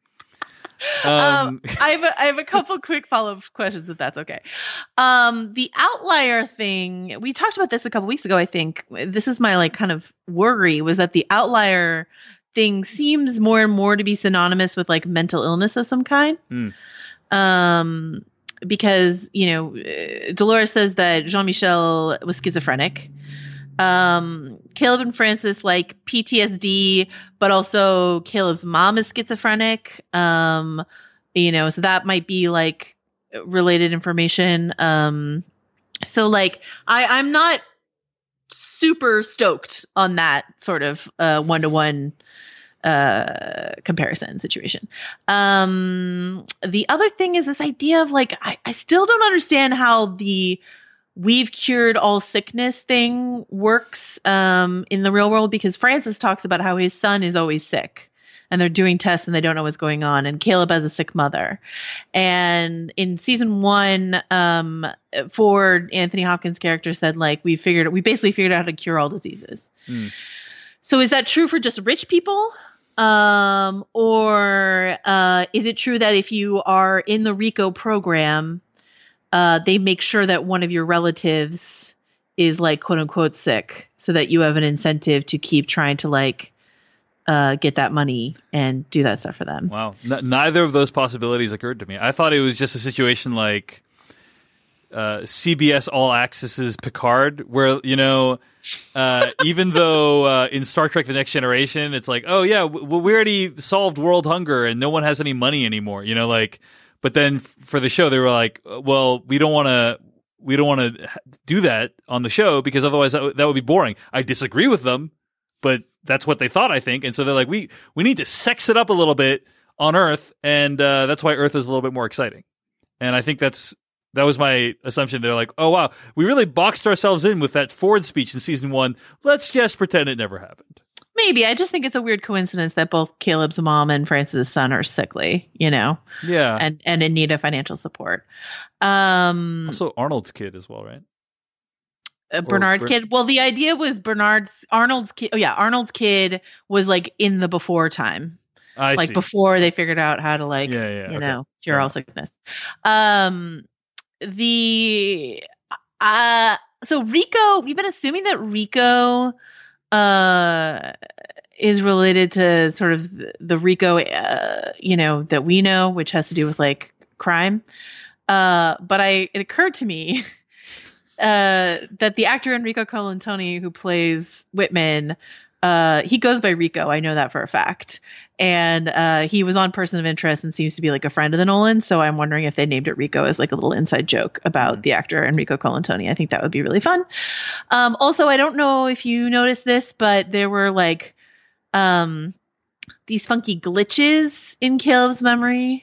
I have a couple quick follow-up questions if that's okay. The outlier thing, we talked about this a couple weeks ago, I think. This is my like kind of worry, was that the outlier thing seems more and more to be synonymous with like mental illness of some kind. Because, Dolores says that Jean-Michel was schizophrenic. Caleb and Francis like PTSD, but also Caleb's mom is schizophrenic. So that might be like related information. So like I'm not super stoked on that sort of one-to-one comparison situation. The other thing is this idea of like I still don't understand how the we've cured all sickness thing works in the real world, because Francis talks about how his son is always sick and they're doing tests and they don't know what's going on, and Caleb has a sick mother. And in season 1, Ford, Anthony Hopkins' character, said like we basically figured out how to cure all diseases. So is that true for just rich people? Or is it true that if you are in the RICO program, they make sure that one of your relatives is like quote unquote sick, so that you have an incentive to keep trying to like get that money and do that stuff for them? Wow. Neither of those possibilities occurred to me. I thought it was just a situation like CBS All Access's Picard, where, even though in Star Trek The Next Generation, it's like, oh yeah, we already solved world hunger and no one has any money anymore, but then for the show, they were like, well, we don't want to do that on the show because otherwise that would be boring. I disagree with them, but that's what they thought, I think. And so they're like, we need to sex it up a little bit on Earth, and that's why Earth is a little bit more exciting. And I think that was my assumption. They're like, oh, wow, we really boxed ourselves in with that Ford speech in season 1. Let's just pretend it never happened. Maybe. I just think it's a weird coincidence that both Caleb's mom and Francis' son are sickly, Yeah. And in need of financial support. Also Arnold's kid as well, right? Bernard's kid. Well, the idea was Arnold's kid. Oh yeah. Arnold's kid was like in the before time. I see. Before they figured out how to cure all sickness. So Rico, we've been assuming that Rico is related to sort of the Rico, that we know, which has to do with like crime. But it occurred to me that the actor Enrico Colantoni, who plays Whitman, he goes by Rico. I know that for a fact. And he was on Person of Interest and seems to be like a friend of the Nolans. So I'm wondering if they named it Rico as like a little inside joke about the actor Enrico Colantoni. I think that would be really fun. Also, I don't know if you noticed this, but there were like these funky glitches in Caleb's memory.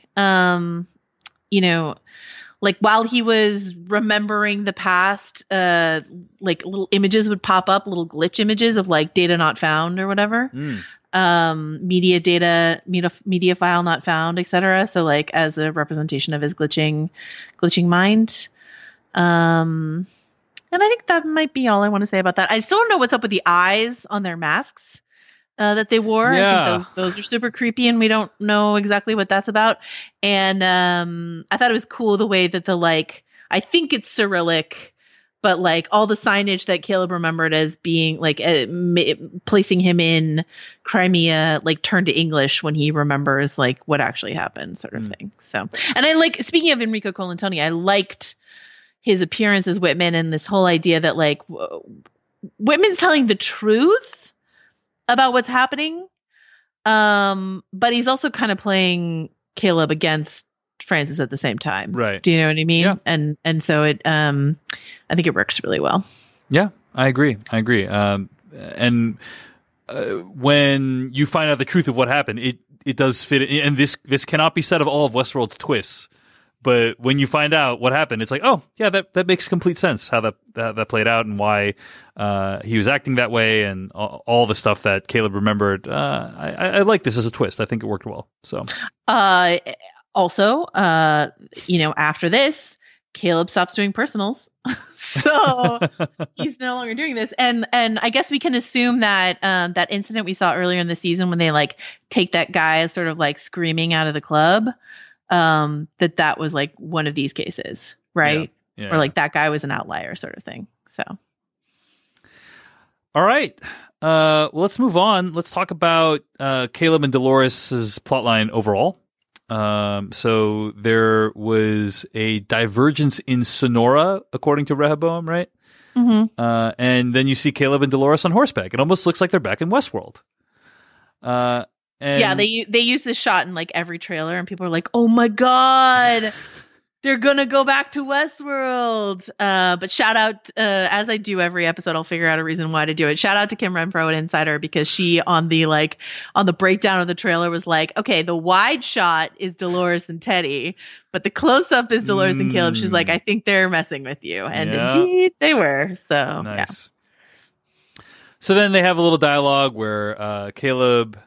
Like while he was remembering the past, like little images would pop up, little glitch images of like data not found or whatever. Media file not found, etc. So like as a representation of his glitching mind. And I think that might be all I want to say about that. I still don't know what's up with the eyes on their masks that they wore. Yeah. I think those are super creepy, and we don't know exactly what that's about. And I thought it was cool the way that I think it's Cyrillic, but like all the signage that Caleb remembered as being like placing him in Crimea, like turned to English when he remembers like what actually happened, sort of thing. So, and speaking of Enrico Colantoni, I liked his appearance as Whitman and this whole idea that like Whitman's telling the truth about what's happening, but he's also kind of playing Caleb against Francis at the same time. Right. Do you know what I mean? Yeah. And so it, I think it works really well. Yeah, I agree. And when you find out the truth of what happened, it does fit. And this cannot be said of all of Westworld's twists. But when you find out what happened, it's like, oh yeah, that makes complete sense how that played out and why he was acting that way and all the stuff that Caleb remembered. I like this as a twist. I think it worked well. So also, after this, Caleb stops doing personals. So he's no longer doing this. And I guess we can assume that that incident we saw earlier in the season when they like take that guy sort of like screaming out of the club, that was like one of these cases, right? Yeah. Or like that guy was an outlier sort of thing. So. All right. Well, let's move on. Let's talk about Caleb and Dolores' plotline overall. So there was a divergence in Sonora, according to Rehoboam, right? Mm-hmm. And then you see Caleb and Dolores on horseback. It almost looks like they're back in Westworld. And yeah, they use this shot in like every trailer, and people are like, "Oh my god, they're gonna go back to Westworld." But shout out, as I do every episode, I'll figure out a reason why to do it. Shout out to Kim Renfro at Insider, because she on the breakdown of the trailer was like, "Okay, the wide shot is Dolores and Teddy, but the close up is Dolores and Caleb." She's like, "I think they're messing with you," and indeed they were. So nice. Yeah. So then they have a little dialogue where Caleb,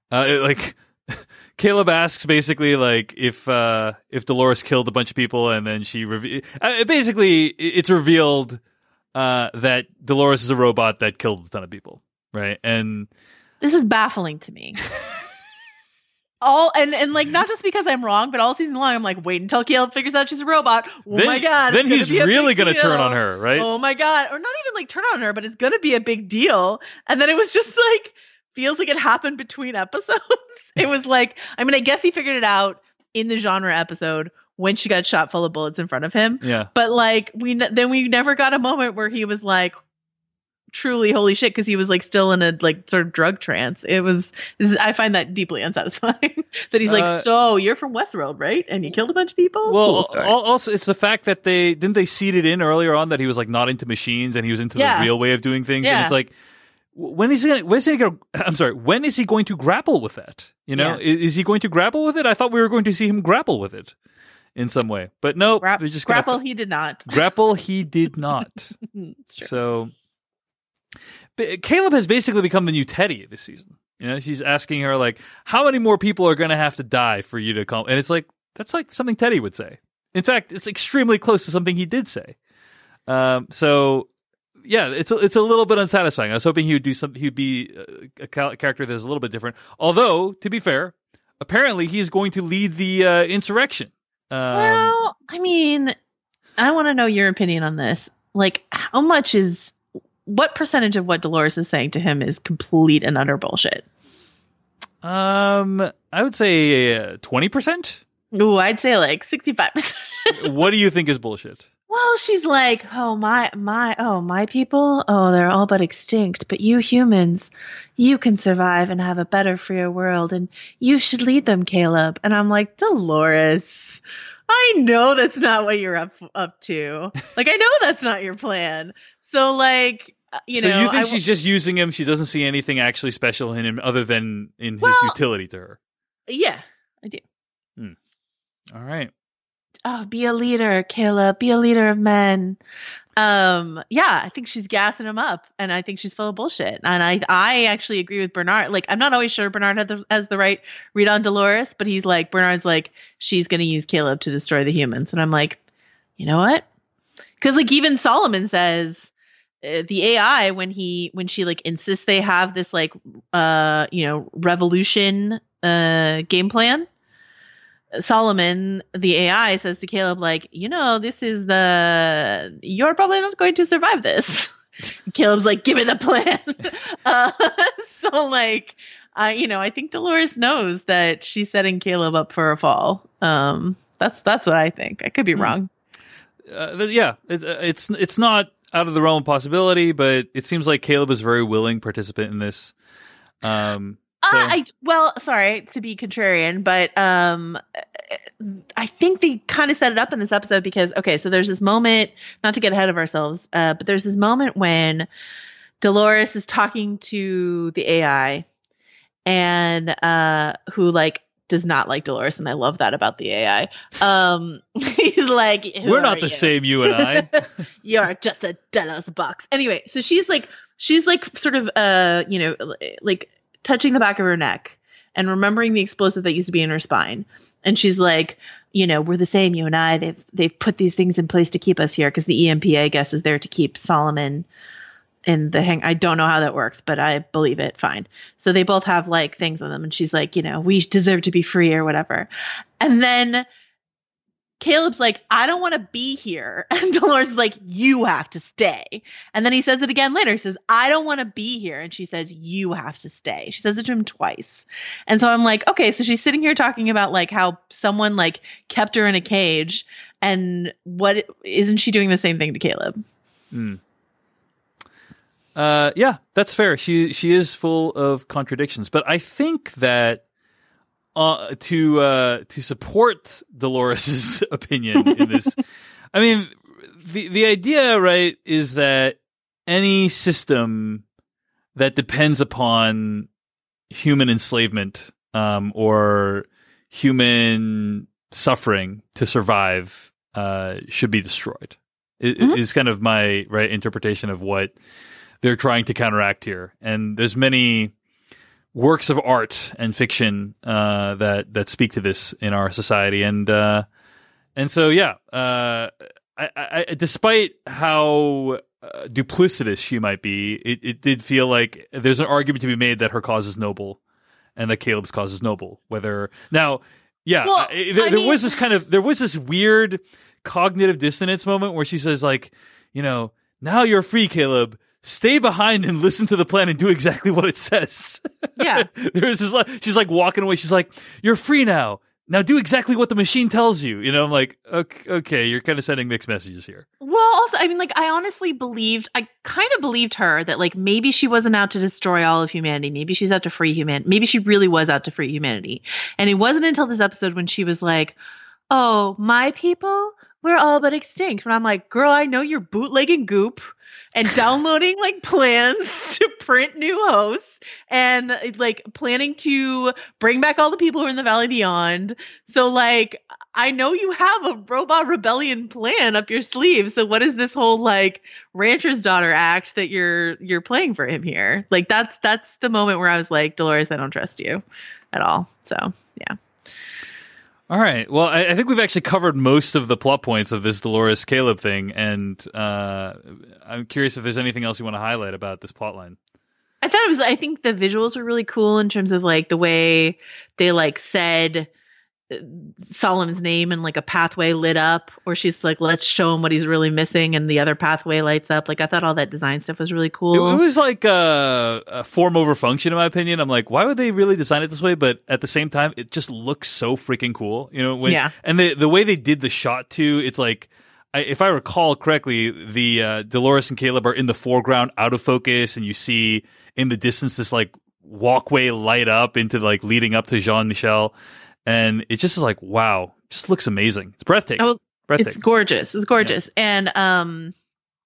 Caleb asks basically like if Dolores killed a bunch of people, and then she basically it's revealed that Dolores is a robot that killed a ton of people, right? And this is baffling to me. And like not just because I'm wrong, but all season long I'm like, wait until Caleb figures out she's a robot. My god! Then he's really gonna turn on her, right? Oh my god! Or not even like turn on her, but it's gonna be a big deal. And then it was just like feels like it happened between episodes. It was like, I mean, I guess he figured it out in the genre episode when she got shot full of bullets in front of him. Yeah. But like we never got a moment where he was like truly holy shit, because he was like still in a like sort of drug trance. I find that deeply unsatisfying. That he's like, so you're from Westworld, right? And you killed a bunch of people. Well, cool also it's the fact that they seed it in earlier on that he was like not into machines and he was into the real way of doing things. Yeah. And it's like, when is he going to grapple with that? You know, is he going to grapple with it? I thought we were going to see him grapple with it in some way, but no, grapple. He did not. Grapple. He did not. So Caleb has basically become the new Teddy this season. You know, she's asking her like, how many more people are going to have to die for you to come? And it's like, that's like something Teddy would say. In fact, it's extremely close to something he did say. So yeah, it's a little bit unsatisfying. I was hoping he would do something. He'd be a character that's a little bit different. Although, to be fair, apparently he's going to lead the insurrection. Well, I mean, I want to know your opinion on this. Like, what percentage of what Dolores is saying to him is complete and utter bullshit? I would say 20%. Ooh, I'd say like 65%. What do you think is bullshit? Well, she's like, oh, my people, oh, they're all but extinct. But you humans, you can survive and have a better, freer world. And you should lead them, Caleb. And I'm like, Dolores, I know that's not what you're up to. Like, I know that's not your plan. So, like, So you think she's just using him? She doesn't see anything actually special in him other than in his utility to her? Yeah, I do. All right. Oh, be a leader, Caleb. Be a leader of men. Yeah, I think she's gassing him up, and I think she's full of bullshit. And I actually agree with Bernard. Like, I'm not always sure Bernard has the right read on Dolores, but Bernard's like, she's going to use Caleb to destroy the humans. And I'm like, you know what? Because like even Solomon says the AI when she like insists they have this like revolution game plan. Solomon, the AI, says to Caleb, like, this is you're probably not going to survive this. Caleb's like, give me the plan. So like, I think Dolores knows that she's setting Caleb up for a fall. That's what I think. I could be wrong. Yeah, it's not out of the realm of possibility, but it seems like Caleb is a very willing participant in this. Sorry to be contrarian, but I think they kind of set it up in this episode because, okay, so there's this moment, not to get ahead of ourselves, but there's this moment when Dolores is talking to the AI and who like does not like Dolores, and I love that about the AI. He's like, we're not the same, you and I. You're just a Delos box. Anyway, so she's like sort of like touching the back of her neck and remembering the explosive that used to be in her spine. And she's like, we're the same, you and I. They've put these things in place to keep us here because the EMP, I guess, is there to keep Solomon in the hang. I don't know how that works, but I believe it. Fine. So they both have like things on them, and she's like, we deserve to be free or whatever. And then Caleb's like, I don't want to be here. And Dolores is like, you have to stay. And then he says it again later. He says, I don't want to be here. And she says, you have to stay. She says it to him twice. And so I'm like, okay, so she's sitting here talking about like how someone like kept her in a cage. And what isn't she doing the same thing to Caleb? Yeah, that's fair. She is full of contradictions. But I think that to support Dolores's opinion in this, I mean, the idea, right, is that any system that depends upon human enslavement or human suffering to survive should be destroyed. Is kind of my interpretation of what they're trying to counteract here. And there's many works of art and fiction that speak to this in our society, and so I despite how duplicitous she might be, it did feel like there's an argument to be made that her cause is noble, and that Caleb's cause is noble. Whether now, there was this weird cognitive dissonance moment where she says like, now you're free, Caleb. Stay behind and listen to the plan and do exactly what it says. Yeah. There's this, she's like walking away. She's like, you're free now. Now do exactly what the machine tells you. I'm like, okay, you're kind of sending mixed messages here. Well, also, I mean, like, I kind of believed her that like maybe she wasn't out to destroy all of humanity. Maybe she's out to free humanity. Maybe she really was out to free humanity. And it wasn't until this episode when she was like, oh, my people, we're all but extinct. And I'm like, girl, I know you're bootlegging Goop and downloading like plans to print new hosts and like planning to bring back all the people who are in the Valley Beyond. So like, I know you have a robot rebellion plan up your sleeve. So what is this whole like rancher's daughter act that you're playing for him here? Like that's the moment where I was like, Dolores, I don't trust you at all. So yeah. All right. Well, I think we've actually covered most of the plot points of this Dolores Caleb thing, and I'm curious if there's anything else you want to highlight about this plotline. I think the visuals were really cool in terms of like the way they like said Solomon's name and like a pathway lit up, or she's like, let's show him what he's really missing, and the other pathway lights up. Like I thought all that design stuff was really cool. It was like a form over function in my opinion. I'm like, why would they really design it this way? But at the same time, it just looks so freaking cool. And the way they did the shot too, it's like, if I recall correctly, the Dolores and Caleb are in the foreground, out of focus, and you see in the distance this like walkway light up into like leading up to Jean-Michel. And it just is like, wow, just looks amazing. It's breathtaking. Oh, breathtaking. It's gorgeous. It's gorgeous. Yeah. And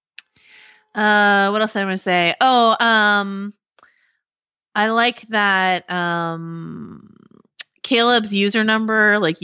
what else did I want to say? Oh, I like that Caleb's user number, like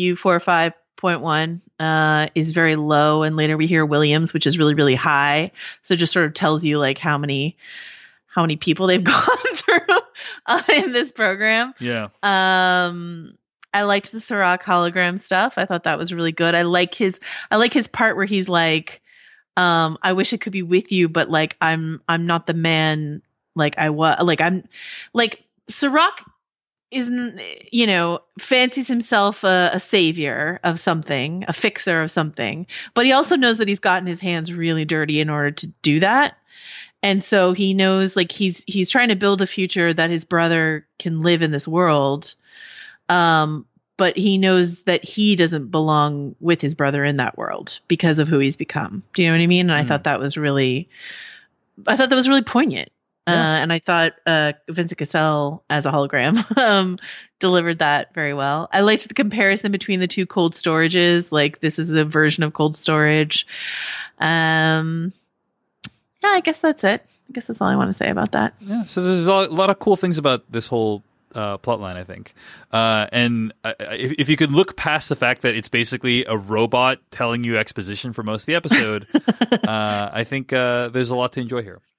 U45.1, is very low, and later we hear Williams, which is really, really high. So it just sort of tells you like how many people they've gone through in this program. Yeah. I liked the Serac hologram stuff. I thought that was really good. I like his part where he's like, I wish it could be with you, but like I'm not the man like I was. Like I'm like Serac isn't, fancies himself a savior of something, a fixer of something, but he also knows that he's gotten his hands really dirty in order to do that. And so he knows like he's trying to build a future that his brother can live in this world. But he knows that he doesn't belong with his brother in that world because of who he's become. Do you know what I mean? And I thought that was really poignant. Yeah. And I thought Vincent Cassel as a hologram delivered that very well. I liked the comparison between the two cold storages. Like this is a version of cold storage. Yeah, I guess that's it. I guess that's all I want to say about that. Yeah. So there's a lot of cool things about this whole plotline, I think. And if you could look past the fact that it's basically a robot telling you exposition for most of the episode, I think there's a lot to enjoy here.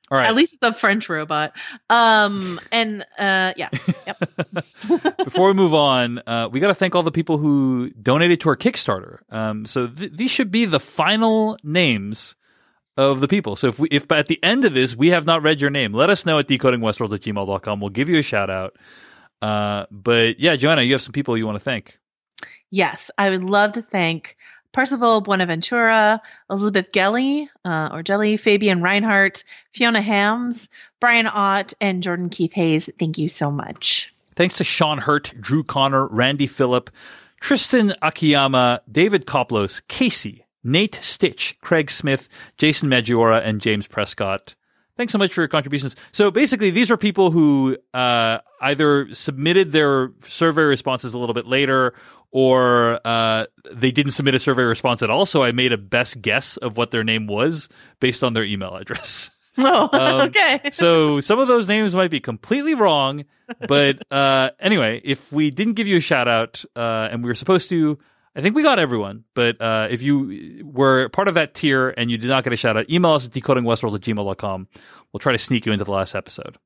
All right. At least it's a French robot. Yeah. Yep. Before we move on, we got to thank all the people who donated to our Kickstarter. So these should be the final names of the people. So if at the end of this we have not read your name, let us know at decodingwestworld@gmail.com. We'll give you a shout out. But yeah, Joanna, you have some people you want to thank. Yes, I would love to thank Percival Buenaventura, Elizabeth Gelly, Fabian Reinhardt, Fiona Hams, Brian Ott, and Jordan Keith Hayes. Thank you so much. Thanks to Sean Hurt, Drew Connor, Randy Phillip, Tristan Akiyama, David Koplos, Casey, Nate Stitch, Craig Smith, Jason Maggiora, and James Prescott. Thanks so much for your contributions. So basically, these are people who either submitted their survey responses a little bit later, or they didn't submit a survey response at all. So I made a best guess of what their name was based on their email address. Oh, okay. So some of those names might be completely wrong. But anyway, if we didn't give you a shout out and we were supposed to, I think we got everyone, but if you were part of that tier and you did not get a shout out, email us at decodingwestworld@gmail.com. We'll try to sneak you into the last episode.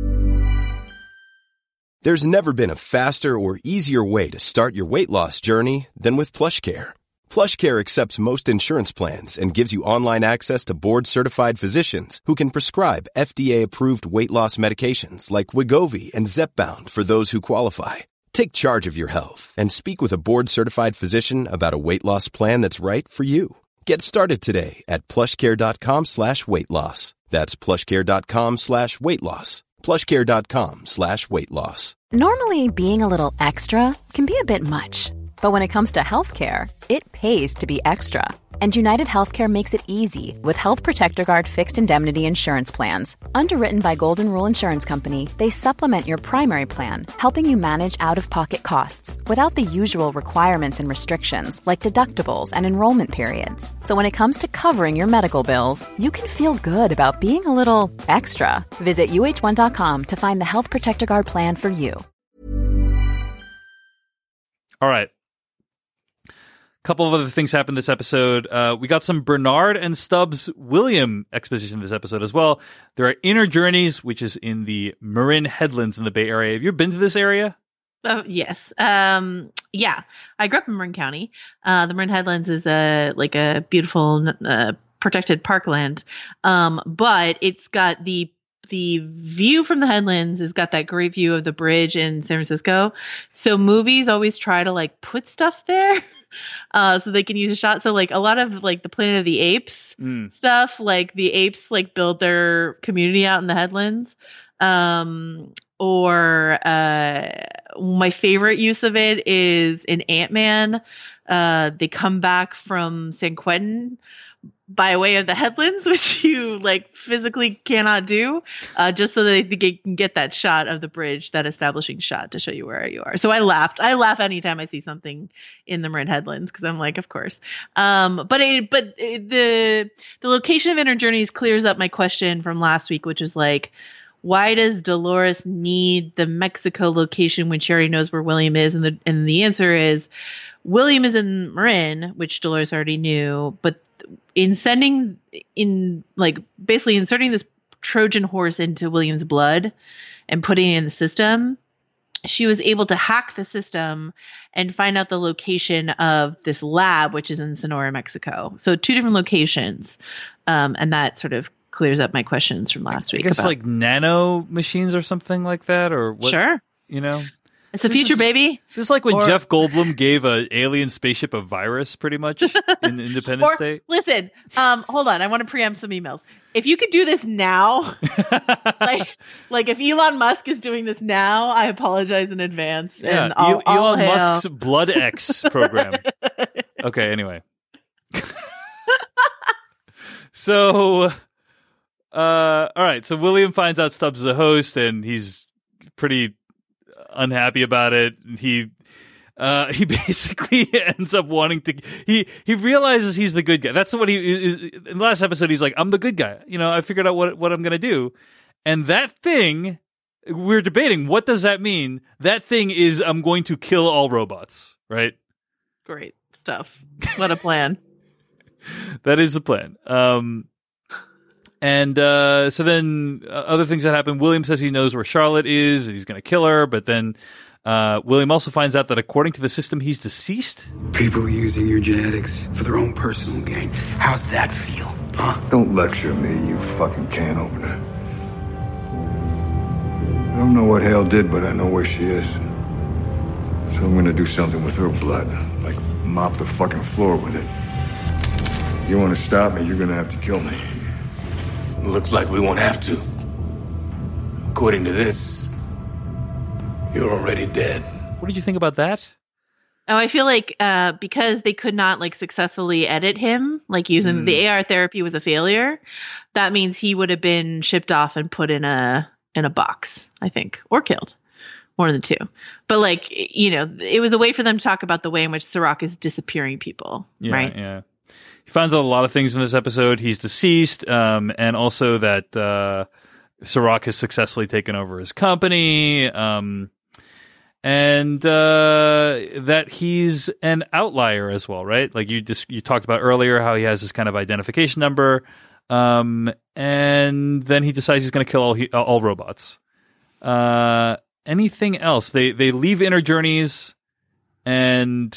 There's never been a faster or easier way to start your weight loss journey than with PlushCare. PlushCare accepts most insurance plans and gives you online access to board-certified physicians who can prescribe FDA-approved weight loss medications like Wegovy and Zepbound for those who qualify. Take charge of your health and speak with a board-certified physician about a weight loss plan that's right for you. Get started today at plushcare.com/weight loss. That's plushcare.com/weight loss. plushcare.com/weight loss. Normally, being a little extra can be a bit much. But when it comes to healthcare, it pays to be extra. And United Healthcare makes it easy with Health Protector Guard fixed indemnity insurance plans. Underwritten by Golden Rule Insurance Company, they supplement your primary plan, helping you manage out-of-pocket costs without the usual requirements and restrictions like deductibles and enrollment periods. So when it comes to covering your medical bills, you can feel good about being a little extra. Visit uh1.com to find the Health Protector Guard plan for you. All right. Couple of other things happened this episode. We got some Bernard and Stubbs William exposition this episode as well. There are Inner Journeys, which is in the Marin Headlands in the Bay Area. Have you been to this area? Yes. Yeah. I grew up in Marin County. The Marin Headlands is a beautiful protected parkland. But it's got the view from the headlands has got that great view of the bridge in San Francisco. So movies always try to put stuff there. So they can use a shot. So a lot of the Planet of the Apes stuff, the apes build their community out in the headlands. Or my favorite use of it is in Ant-Man. They come back from San Quentin by way of the headlands, which you physically cannot do, just so that they can get that shot of the bridge, that establishing shot to show you where you are. So I laughed. I laugh anytime I see something in the Marin Headlands because I'm of course. But the location of Inner Journeys clears up my question from last week, which is why does Dolores need the Mexico location when she already knows where William is? And the answer is William is in Marin, which Dolores already knew, but basically inserting this Trojan horse into William's blood and putting it in the system, she was able to hack the system and find out the location of this lab, which is in Sonora, Mexico. So 2 different locations. And that sort of clears up my questions from last week. I guess nano machines or something like that, or what? Sure. It's a future, baby. This is like when Jeff Goldblum gave an alien spaceship a virus, pretty much, in Independence Day. Listen, hold on. I want to preempt some emails. If you could do this now, if Elon Musk is doing this now, I apologize in advance. Yeah, and Elon Musk's Blood X program. Okay, anyway. So, all right. So William finds out Stubbs is a host, and he's pretty unhappy about it. He basically ends up wanting to. He realizes he's the good guy. That's what he is. In the last episode, he's like, "I'm the good guy." I figured out what I'm gonna do, and that thing we're debating. What does that mean? That thing is, I'm going to kill all robots. Right? Great stuff. What a plan. That is a plan. And so then other things that happen. William says he knows where Charlotte is and he's going to kill her. But then William also finds out that according to the system, he's deceased. People using your genetics for their own personal gain. How's that feel? Huh? Don't lecture me, you fucking can opener. I don't know what Hale did, but I know where she is. So I'm gonna do something with her blood. Like mop the fucking floor with it. If you want to stop me, you're gonna have to kill me. Looks like we won't have to. According to this, you're already dead. What did you think about that? Oh, I feel like because they could not like successfully edit him, like using the AR therapy was a failure. That means he would have been shipped off and put in a box, I think, or killed. One of the two. But like, you know, it was a way for them to talk about the way in which Serac is disappearing people, right? Yeah. He finds out a lot of things in this episode. He's deceased, and also that Serac has successfully taken over his company. And that he's an outlier as well, right? Like you talked about earlier, how he has this kind of identification number, and then he decides he's going to kill all robots. Anything else? They leave Inner Journeys, and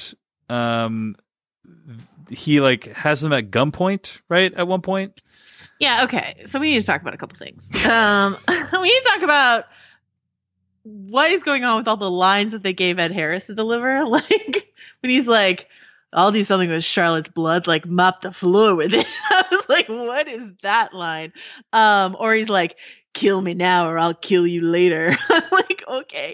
he like has them at gunpoint, right? At one point. Yeah. Okay. So we need to talk about a couple things. We need to talk about what is going on with all the lines that they gave Ed Harris to deliver. Like when he's like, I'll do something with Charlotte's blood, like mop the floor with it. I was like, what is that line? Or he's like, kill me now or I'll kill you later. I'm like, okay.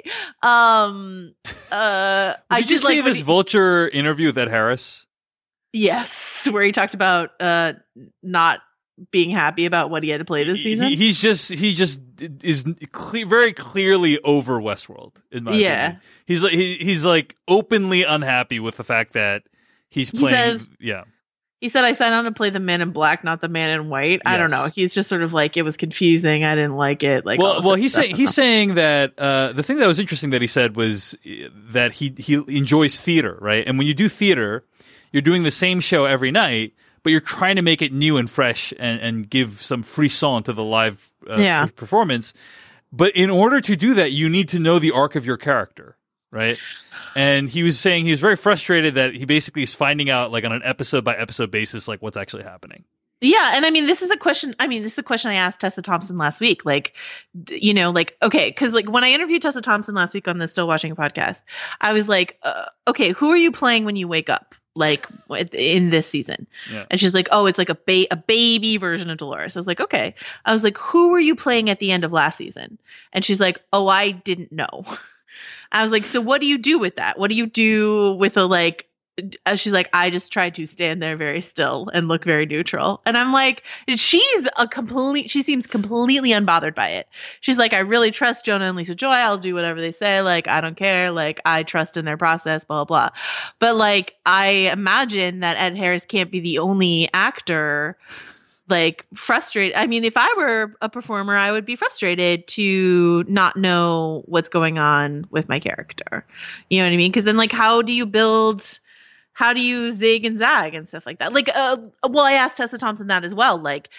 Did you see this Vulture interview with Ed Harris? Yes, where he talked about not being happy about what he had to play this season. He just is very clearly over Westworld in my opinion. He's like openly unhappy with the fact that he's playing. He said, I signed on to play the Man in Black, not the Man in White. I don't know. He's just sort of like, it was confusing. I didn't like it. Like, he's saying that the thing that was interesting that he said was that he enjoys theater, right? And when you do theater, you're doing the same show every night, but you're trying to make it new and fresh and give some frisson to the live performance. But in order to do that, you need to know the arc of your character, right? And he was saying he was very frustrated that he basically is finding out, like on an episode by episode basis, like what's actually happening. Yeah, and I mean, this is a question I asked Tessa Thompson last week. Like, you know, like, okay, because like when I interviewed Tessa Thompson last week on the Still Watching podcast, I was like, okay, who are you playing when you wake up? Like in this season. Yeah. And she's like, oh, it's like a baby version of Dolores. I was like, okay. I was like, who were you playing at the end of last season? And she's like, oh, I didn't know. I was like, so what do you do with that? What do you do with a like, she's like, I just tried to stand there very still and look very neutral. And I'm like, she seems completely unbothered by it. She's like, I really trust Jonah and Lisa Joy. I'll do whatever they say. Like, I don't care. Like, I trust in their process, blah, blah, blah. But like, I imagine that Ed Harris can't be the only actor like frustrated. I mean, if I were a performer, I would be frustrated to not know what's going on with my character. You know what I mean? Because then like, how do you zig and zag and stuff like that? Like, I asked Tessa Thompson that as well. Like,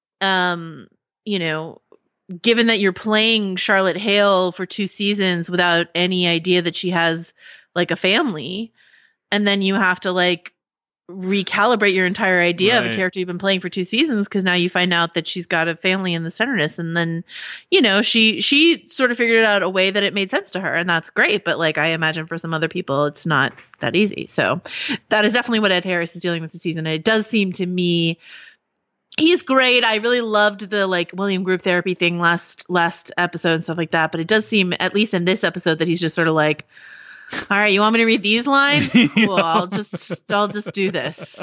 you know, given that you're playing Charlotte Hale for 2 seasons without any idea that she has like a family, and then you have to like recalibrate your entire idea of a character you've been playing for 2 seasons because now you find out that she's got a family in the centerness, and then you know she sort of figured out a way that it made sense to her, and that's great. But like I imagine for some other people it's not that easy. So that is definitely what Ed Harris is dealing with this season, and it does seem to me he's great. I really loved the like William group therapy thing last episode and stuff like that, but it does seem, at least in this episode, that he's just sort of like, all right, you want me to read these lines? Cool, I'll just do this.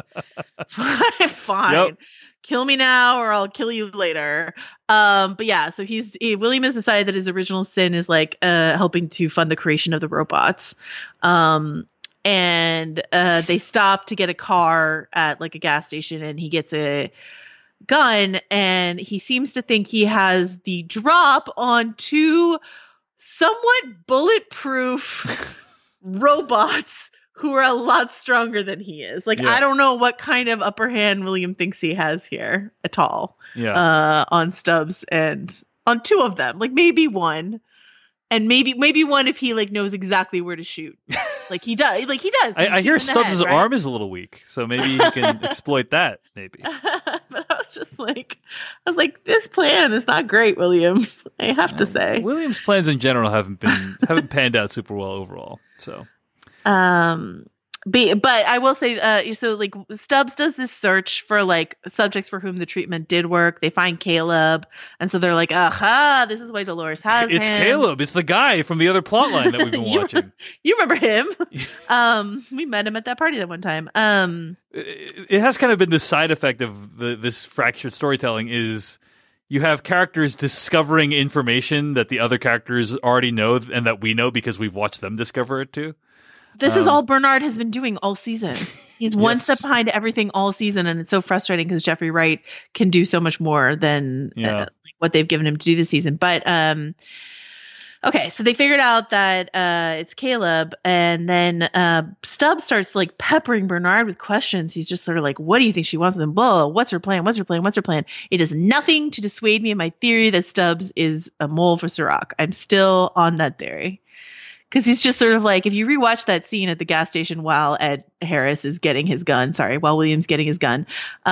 Fine. Yep. Kill me now or I'll kill you later. But yeah, so William has decided that his original sin is like helping to fund the creation of the robots. And they stop to get a car at like a gas station, and he gets a gun, and he seems to think he has the drop on 2 somewhat bulletproof robots who are a lot stronger than he is. Like, Yeah. I don't know what kind of upper hand William thinks he has here at all. Yeah. On Stubbs and on two of them. Like, maybe one. And maybe one if he like knows exactly where to shoot. Like he does. I hear He's in the Stubbs' head, right? arm is a little weak, so maybe he can exploit that. Maybe. But I was like, this plan is not great, William. I have to say. Williams' plans in general haven't panned out super well overall. So, But I will say, so like Stubbs does this search for like subjects for whom the treatment did work. They find Caleb, and so they're like, "Aha! This is why Dolores has it's him." Caleb. It's the guy from the other plot line that we've been watching. You remember him? We met him at that party that one time. It has kind of been the side effect of this fractured storytelling is you have characters discovering information that the other characters already know and that we know because we've watched them discover it too. This is all Bernard has been doing all season. He's one Yes. step behind everything all season, and it's so frustrating because Jeffrey Wright can do so much more than what they've given him to do this season. But okay, so they figured out that it's Caleb, and then Stubbs starts like peppering Bernard with questions. He's just sort of like, "What do you think she wants with him? Blah. What's her plan? What's her plan? What's her plan?" It does nothing to dissuade me in my theory that Stubbs is a mole for Serac. I'm still on that theory. Because he's just sort of like, if you rewatch that scene at the gas station while Ed Harris is getting his gun, while William's getting his gun,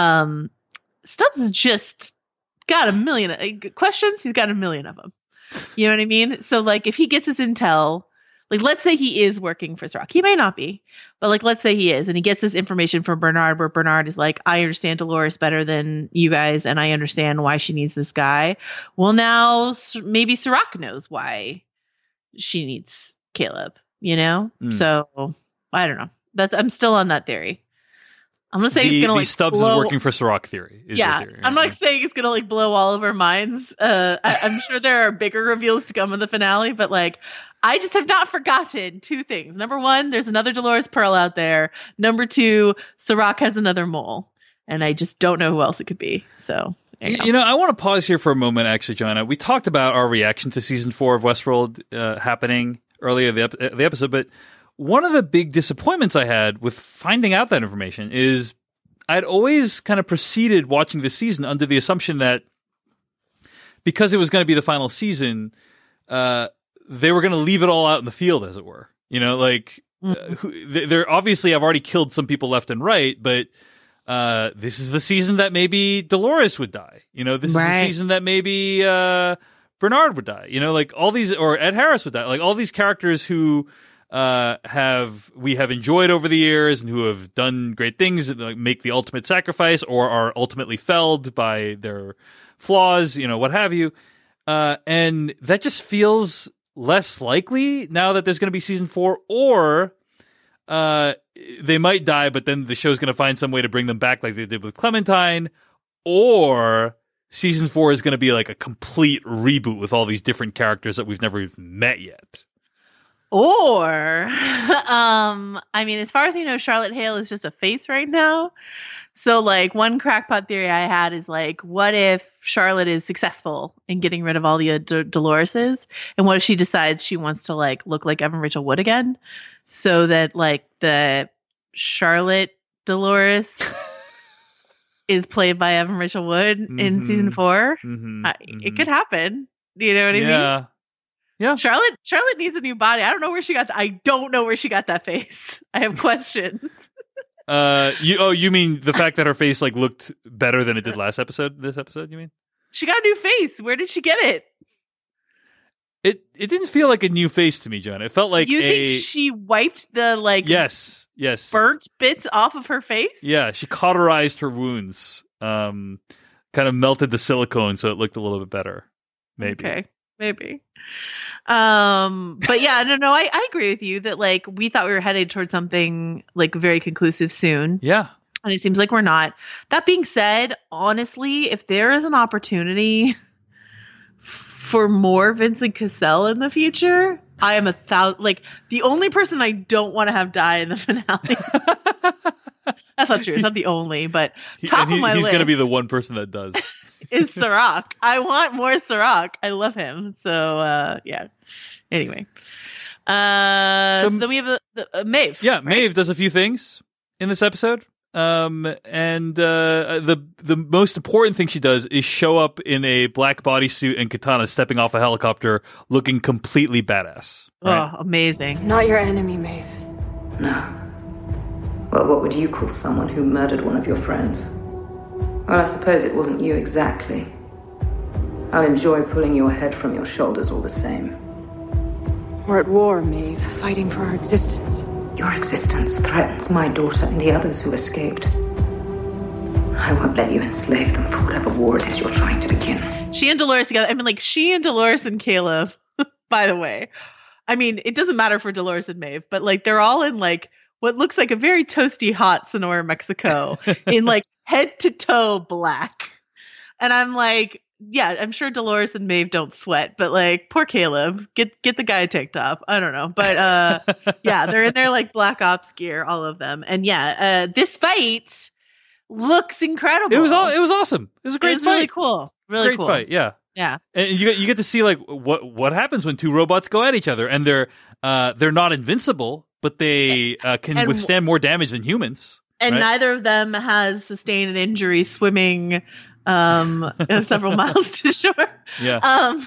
Stubbs has just got a million questions. He's got a million of them. You know what I mean? So like, if he gets his intel, like let's say he is working for Serac, he may not be, but like let's say he is, and he gets this information from Bernard, where Bernard is like, I understand Dolores better than you guys, and I understand why she needs this guy. Well, now maybe Serac knows why she needs Caleb, you know? So I don't know. I'm still on that theory. I'm gonna say it's gonna like Stubbs blow... is working for Serac theory. Is your theory. I'm not saying it's gonna like blow all of our minds. I'm sure there are bigger reveals to come in the finale, but like I just have not forgotten two things. Number one, there's another Dolores Pearl out there. Number two, Serac has another mole, and I just don't know who else it could be. So. You know, I want to pause here for a moment, actually, Joanna. We talked about our reaction to season 4 of Westworld happening earlier in the episode, but one of the big disappointments I had with finding out that information is I'd always kind of proceeded watching this season under the assumption that because it was going to be the final season, they were going to leave it all out in the field, as it were. You know, like they're obviously have already killed some people left and right, but this is the season that maybe Dolores would die. You know, this is the season that maybe Bernard would die. You know, like all these, or Ed Harris would die. Like all these characters who we have enjoyed over the years and who have done great things, like make the ultimate sacrifice, or are ultimately felled by their flaws. You know, what have you. And that just feels less likely now that there's going to be season 4, or they might die, but then the show's going to find some way to bring them back like they did with Clementine, or season 4 is going to be like a complete reboot with all these different characters that we've never even met yet. Or, I mean, as far as you know, Charlotte Hale is just a face right now. So like one crackpot theory I had is like, what if Charlotte is successful in getting rid of all the Doloreses? And what if she decides she wants to like look like Evan Rachel Wood again? So that like the Charlotte Dolores is played by Evan Rachel Wood in season 4. It could happen. You know what I mean? Yeah. Charlotte needs a new body. I don't know where she got I don't know where she got that face. I have questions. You mean the fact that her face like looked better than it did last episode? This episode, you mean? She got a new face. Where did she get it? It didn't feel like a new face to me, John. It felt like you think she wiped the like yes burnt bits off of her face? Yeah, she cauterized her wounds, kind of melted the silicone so it looked a little bit better. Maybe. Okay, maybe. But yeah, no, I agree with you that like we thought we were headed towards something like very conclusive soon. Yeah. And it seems like we're not. That being said, honestly, if there is an opportunity for more Vincent Cassell in the future, I am like the only person I don't want to have die in the finale. That's not true. It's not the only, but top of my list. He's going to be the one person that does. Is Serac. I want more Serac. I love him. So yeah. Anyway. So then we have Maeve. Yeah, right? Maeve does a few things in this episode. And the most important thing she does is show up in a black bodysuit and katana stepping off a helicopter looking completely badass. Right? Oh, amazing. Not your enemy, Maeve. No. Well, what would you call someone who murdered one of your friends? Well, I suppose it wasn't you exactly. I'll enjoy pulling your head from your shoulders all the same. We're at war, Maeve, fighting for our existence. Your existence threatens my daughter and the others who escaped. I won't let you enslave them for whatever war it is you're trying to begin. She and Dolores together. I mean, like, she and Dolores and Caleb, by the way. I mean, it doesn't matter for Dolores and Maeve, but, like, they're all in, like, what looks like a very toasty hot Sonora, Mexico, in, like, head to toe black. And I'm like, yeah, I'm sure Dolores and Maeve don't sweat, but like poor Caleb, get the guy a tank top. I don't know, but yeah, they're in their like black ops gear, all of them, and yeah, this fight looks incredible. It was awesome. It was a great fight. Really cool. Really great cool fight. Yeah. Yeah. And you get to see like what happens when two robots go at each other, and they're not invincible, but they can withstand more damage than humans. And right? Neither of them has sustained an injury swimming several miles to shore. Yeah.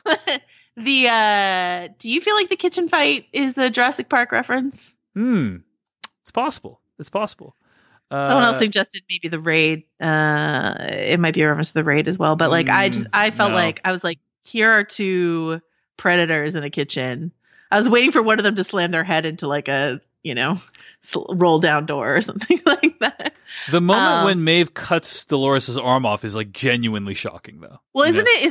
Do you feel like the kitchen fight is a Jurassic Park reference? It's possible. Someone else suggested maybe the raid. It might be a reference to the raid as well. But like, I felt like I was like, here are two predators in a kitchen. I was waiting for one of them to slam their head into like a, roll down door or something like that. The moment when Maeve cuts Dolores' arm off is like genuinely shocking, though. Well,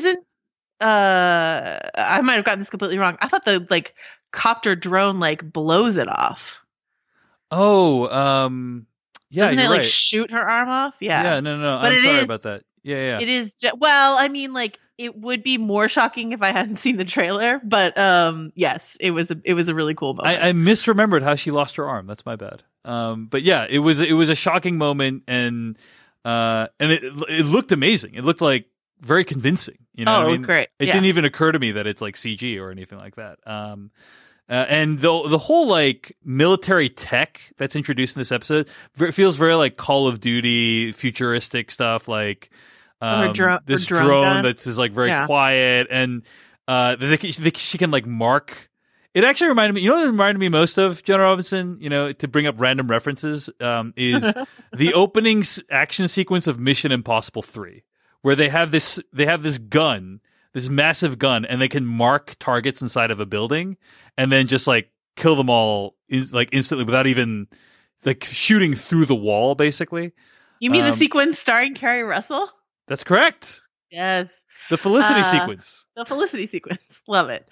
I might have gotten this completely wrong. I thought the like copter drone like blows it off. Oh, yeah, doesn't you're it like right. shoot her arm off? Yeah. Yeah, no. But I'm sorry about that. Yeah. It is. Well, I mean, like it would be more shocking if I hadn't seen the trailer, but yes, it was a really cool moment. I misremembered how she lost her arm. That's my bad. But yeah, it was a shocking moment, and it looked amazing. It looked like very convincing. What I mean? Great. It didn't even occur to me that it's like CG or anything like that. And the whole like military tech that's introduced in this episode feels very like Call of Duty futuristic stuff, like this drone that's just like very quiet, and she can like mark. It actually reminded me. You know what it reminded me most of, Jonah Robinson? To bring up random references, is the opening action sequence of Mission Impossible 3, where they have this gun. This massive gun, and they can mark targets inside of a building, and then just like kill them all instantly without even like shooting through the wall. Basically, you mean the sequence starring Kerry Russell? That's correct. Yes, the Felicity sequence. The Felicity sequence, love it.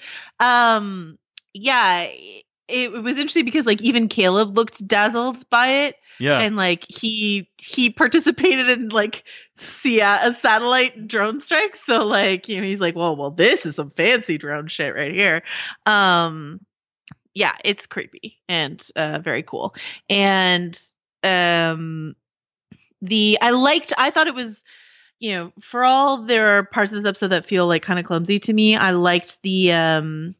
Yeah, it was interesting because like even Caleb looked dazzled by it. Yeah, and like he participated in like a satellite drone strikes. So like he's like, well, this is some fancy drone shit right here. Yeah, it's creepy and very cool. And I thought it was, for all there are parts of this episode that feel like kind of clumsy to me. I liked the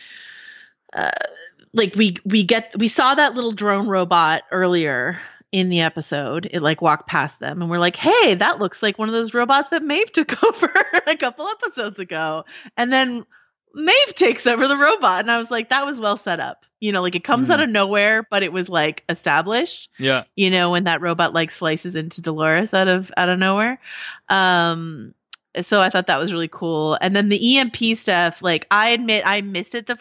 like we saw that little drone robot earlier in the episode. It like walked past them and we're like, hey, that looks like one of those robots that Maeve took over a couple episodes ago. And then Maeve takes over the robot. And I was like, that was well set up. Like it comes out of nowhere, but it was like established. Yeah. When that robot like slices into Dolores out of nowhere. So I thought that was really cool. And then the EMP stuff, like I admit I missed it.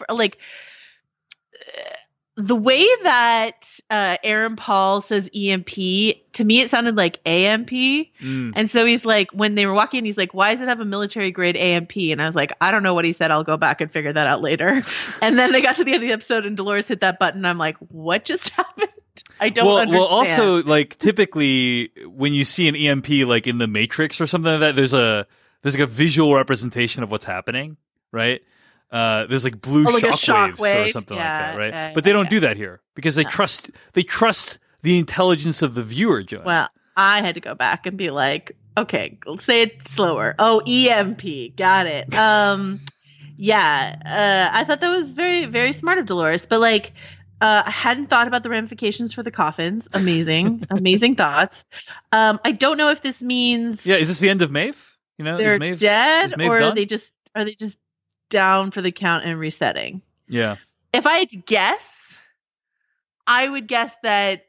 The way that Aaron Paul says EMP, to me it sounded like AMP. And so he's like, when they were walking, he's like, why does it have a military grade AMP? And I was like, I don't know what he said. I'll go back and figure that out later. And then they got to the end of the episode and Dolores hit that button. I'm like, what just happened? I don't understand. Well, also, like typically when you see an EMP like in the Matrix or something like that, there's like a visual representation of what's happening, right? There's like blue shock waves or something like that, right? But they don't do that here because they trust the intelligence of the viewer, Joe. Well, I had to go back and be like, okay, let's say it slower. Oh, EMP, got it. Yeah, I thought that was very, very smart of Dolores. But like, I hadn't thought about the ramifications for the coffins. Amazing, amazing thoughts. I don't know if this means is this the end of Maeve? You know, they're dead, or done? are they just down for the count and resetting? Yeah. If I had to guess, I would guess that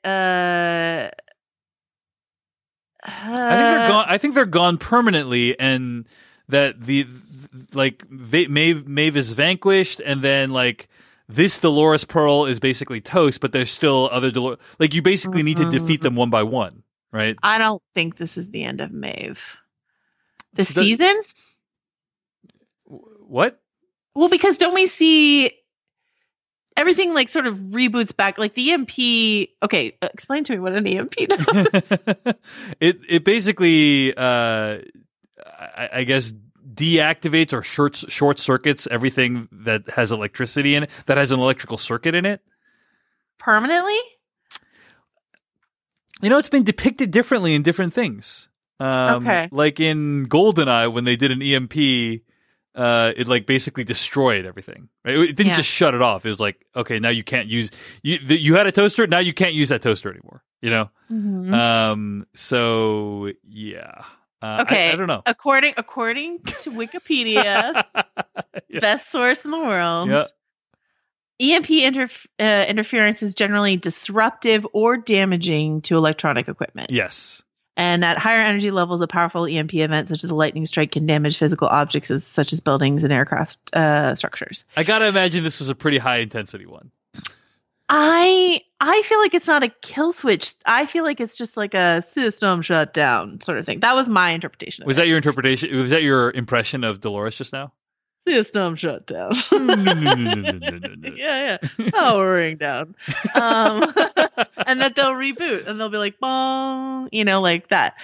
I think they're gone permanently, and that Maeve is vanquished, and then like this Dolores Pearl is basically toast, but there's still other Dolores. Like you basically need to defeat them one by one, right? I don't think this is the end of Maeve. The season? What? Well, because don't we see everything like sort of reboots back, like the EMP? Okay, explain to me what an EMP does. It basically, I guess, deactivates or short circuits everything that has electricity in it, that has an electrical circuit in it. Permanently? You know, it's been depicted differently in different things. Okay. Like in GoldenEye, when they did an EMP, it like basically destroyed everything. Right? It didn't just shut it off. It was like, okay, now you can't use you had a toaster, now you can't use that toaster anymore. You know. Mm-hmm. So yeah. Okay. I don't know. According to Wikipedia, best source in the world. Yeah. EMP interference is generally disruptive or damaging to electronic equipment. Yes. And at higher energy levels, a powerful EMP event such as a lightning strike can damage physical objects such as buildings and aircraft structures. I gotta imagine this was a pretty high intensity one. I feel like it's not a kill switch. I feel like it's just like a system shutdown sort of thing. That was my interpretation of Was that your interpretation? Was that your impression of Dolores just now? System shutdown. Yeah. Powering down. And that they'll reboot and they'll be like, bong, you know, like that.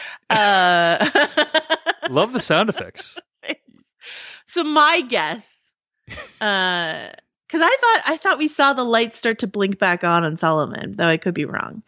Love the sound effects. So my guess, because I thought we saw the lights start to blink back on Solomon, though I could be wrong.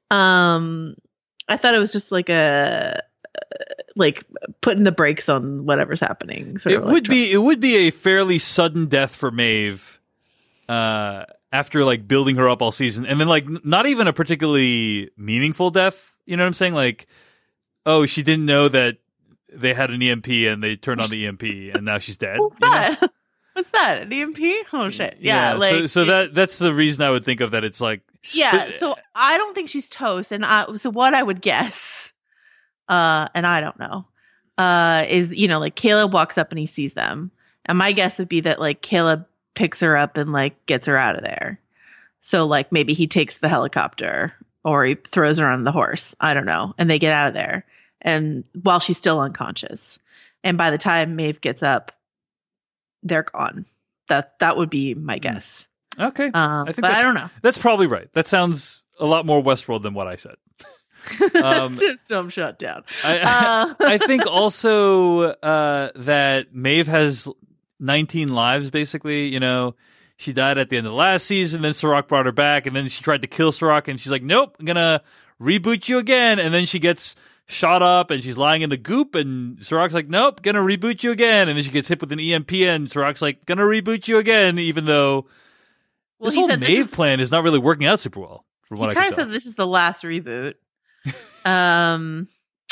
I thought it was just like like putting the brakes on whatever's happening. It would be a fairly sudden death for Maeve, after like building her up all season, and then like not even a particularly meaningful death. You know what I'm saying? Like, oh, she didn't know that they had an EMP and they turned on the EMP and now she's dead. What's that? What's that? An EMP? Oh shit! Yeah, like so that's the reason I would think of that. It's like so I don't think she's toast, and so what I would guess, and I don't know, is like Caleb walks up and he sees them, and my guess would be that like Caleb picks her up and like gets her out of there. So like maybe he takes the helicopter or he throws her on the horse. I don't know, and they get out of there, and while she's still unconscious, and by the time Maeve gets up, they're gone. That would be my guess. Okay. I don't know. That's probably right. That sounds a lot more Westworld than what I said. System shut down. I think also that Maeve has 19 lives, basically. She died at the end of the last season, then Serac brought her back, and then she tried to kill Serac, and she's like, nope, I'm going to reboot you again. And then she gets shot up and she's lying in the goop, and Serac's like, nope, gonna reboot you again. And then she gets hit with an EMP and Serac's like, gonna reboot you again, even though this whole Maeve plan is not really working out super well. From what I kind of said, this is the last reboot. And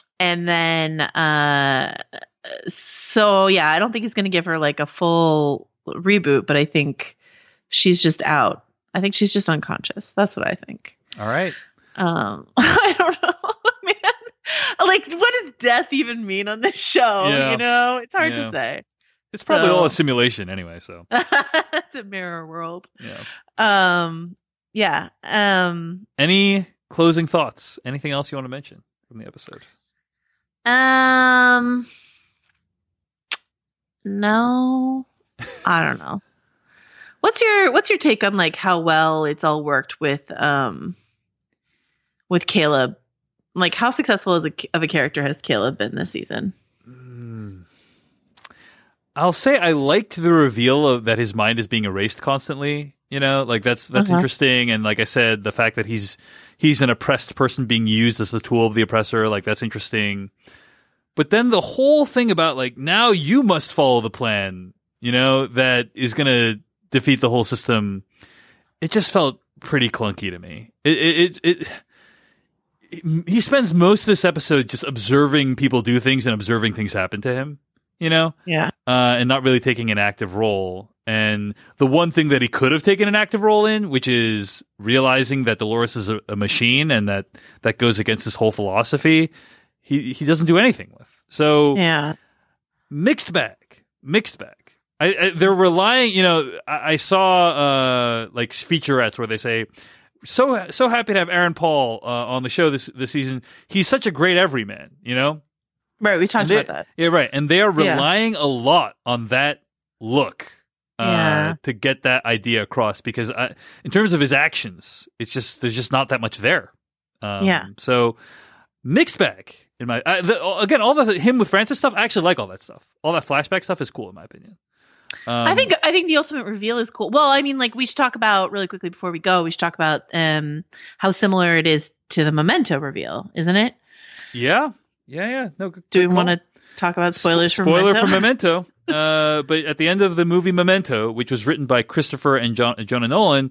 then so yeah, I don't think he's gonna give her like a full reboot, but I think she's just out. I think she's just unconscious. That's what I think. All right. I don't know, man. Like, what does death even mean on this show? Yeah. It's hard to say. It's probably all a simulation anyway, so. It's a mirror world. Yeah. Yeah. Any closing thoughts? Anything else you want to mention from the episode? No. I don't know. What's your take on like how well it's all worked with Caleb? Like, how successful of a character has Caleb been this season? I'll say I liked the reveal of that his mind is being erased constantly. Like that's interesting. And like I said, the fact that he's an oppressed person being used as the tool of the oppressor, like that's interesting. But then the whole thing about like, now you must follow the plan that is going to defeat the whole system. It just felt pretty clunky to me. He spends most of this episode just observing people do things and observing things happen to him, Yeah. And not really taking an active role. And the one thing that he could have taken an active role in, which is realizing that Dolores is a machine and that goes against his whole philosophy, he doesn't do anything with. So yeah, mixed bag. They're relying, I saw like featurettes where they say, so happy to have Aaron Paul on the show this season. He's such a great everyman, Right, we talked about that. Yeah, right. And they are relying a lot on that look to get that idea across, because in terms of his actions, there's just not that much there. So mixed bag. Again, all the him with Francis stuff, I actually like all that stuff. All that flashback stuff is cool in my opinion. I think the ultimate reveal is cool. Well, I mean, like, we should talk about really quickly before we go. We should talk about how similar it is to the Memento reveal, isn't it? Yeah. No. Do we want to talk about spoilers for Memento? But at the end of the movie Memento, which was written by Christopher and Jonah Nolan,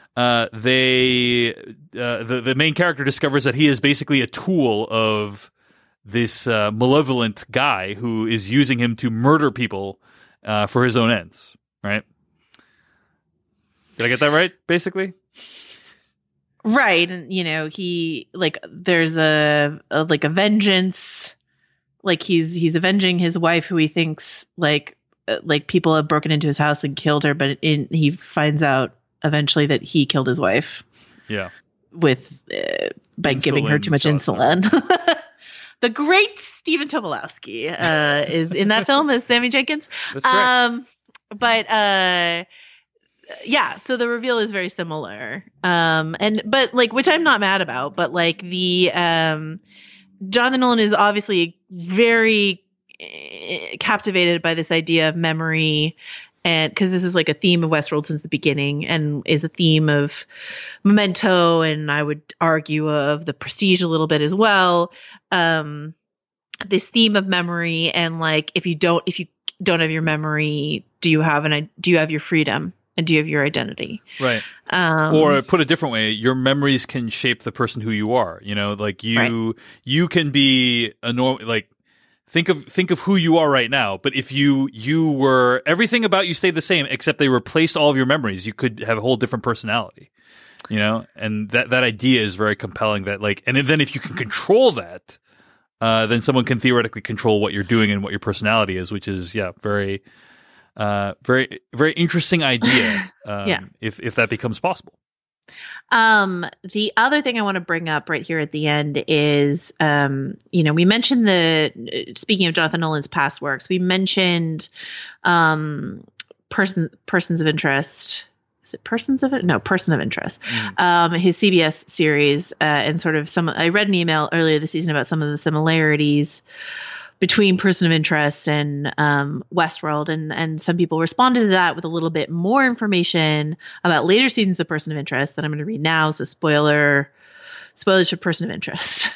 the main character discovers that he is basically a tool of this malevolent guy who is using him to murder people for his own ends. Right? Did I get that right? Basically. Right, and he there's a vengeance, like he's avenging his wife, who he thinks like people have broken into his house and killed her, but he finds out eventually that he killed his wife. Yeah, with by giving her too much insulin. The great Stephen Tobolowsky is in that film as Sammy Jenkins. That's correct. Yeah, so the reveal is very similar. But which I'm not mad about, but the Jonathan Nolan is obviously very captivated by this idea of memory, and because this is a theme of Westworld since the beginning, and is a theme of Memento, and I would argue of The Prestige a little bit as well. This theme of memory, and if you don't have your memory, do you have your freedom? And do you have your identity? Right. Or put a different way, your memories can shape the person who you are. You can be a normal, think of who you are right now. But if you were, everything about you stayed the same, except they replaced all of your memories, you could have a whole different personality. And that idea is very compelling. And then if you can control that, then someone can theoretically control what you're doing and what your personality is, which is very. Very, very interesting idea. If that becomes possible. The other thing I want to bring up right here at the end is, we mentioned speaking of Jonathan Nolan's past works, we mentioned, persons of interest. Is it Persons of it? No, Person of Interest. His CBS series, and sort of I read an email earlier this season about some of the similarities between Person of Interest and Westworld, and some people responded to that with a little bit more information about later seasons of Person of Interest that I'm going to read now. So spoilers for Person of Interest.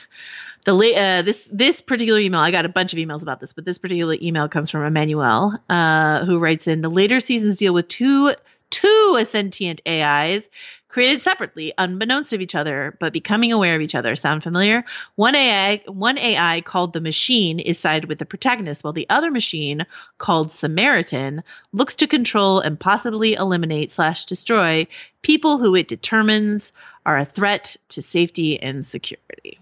This particular email, I got a bunch of emails about this, but this particular email comes from Emmanuel, who writes in: the later seasons deal with two sentient AIs created separately, unbeknownst to each other, but becoming aware of each other. Sound familiar? One AI called the Machine is sided with the protagonist, while the other machine, called Samaritan, looks to control and possibly eliminate / destroy people who it determines are a threat to safety and security.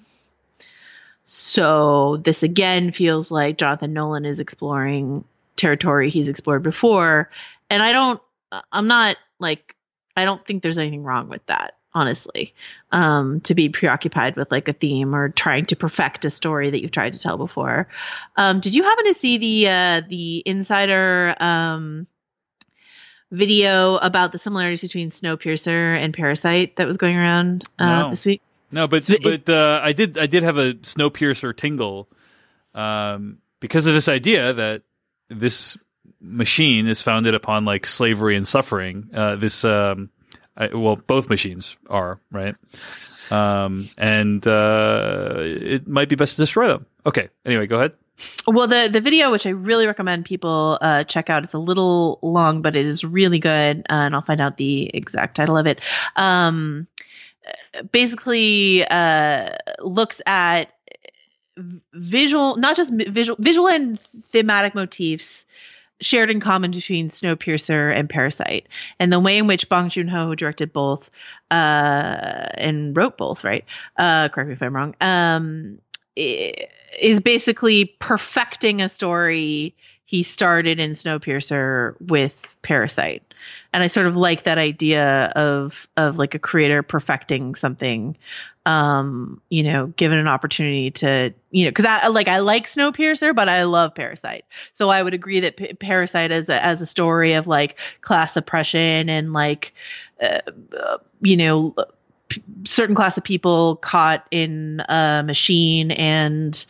So this again feels like Jonathan Nolan is exploring territory he's explored before, and I don't think there's anything wrong with that, honestly, to be preoccupied with a theme or trying to perfect a story that you've tried to tell before. Did you happen to see the Insider video about the similarities between Snowpiercer and Parasite that was going around this week? No, but I did have a Snowpiercer tingle because of this idea that this machine is founded upon slavery and suffering. Both machines are, right? And it might be best to destroy them. Okay. Anyway, go ahead. Well, the video, which I really recommend people check out, it's a little long, but it is really good, and I'll find out the exact title of it. Basically, looks at visual, not just visual and thematic motifs shared in common between Snowpiercer and Parasite, and the way in which Bong Joon-ho, who directed both and wrote both, right? Correct me if I'm wrong. Is basically perfecting a story he started in Snowpiercer with Parasite. And I sort of like that idea of like a creator perfecting something, given an opportunity to, because I like Snowpiercer, but I love Parasite. So I would agree that Parasite as a story of like class oppression and like, certain class of people caught in a machine and,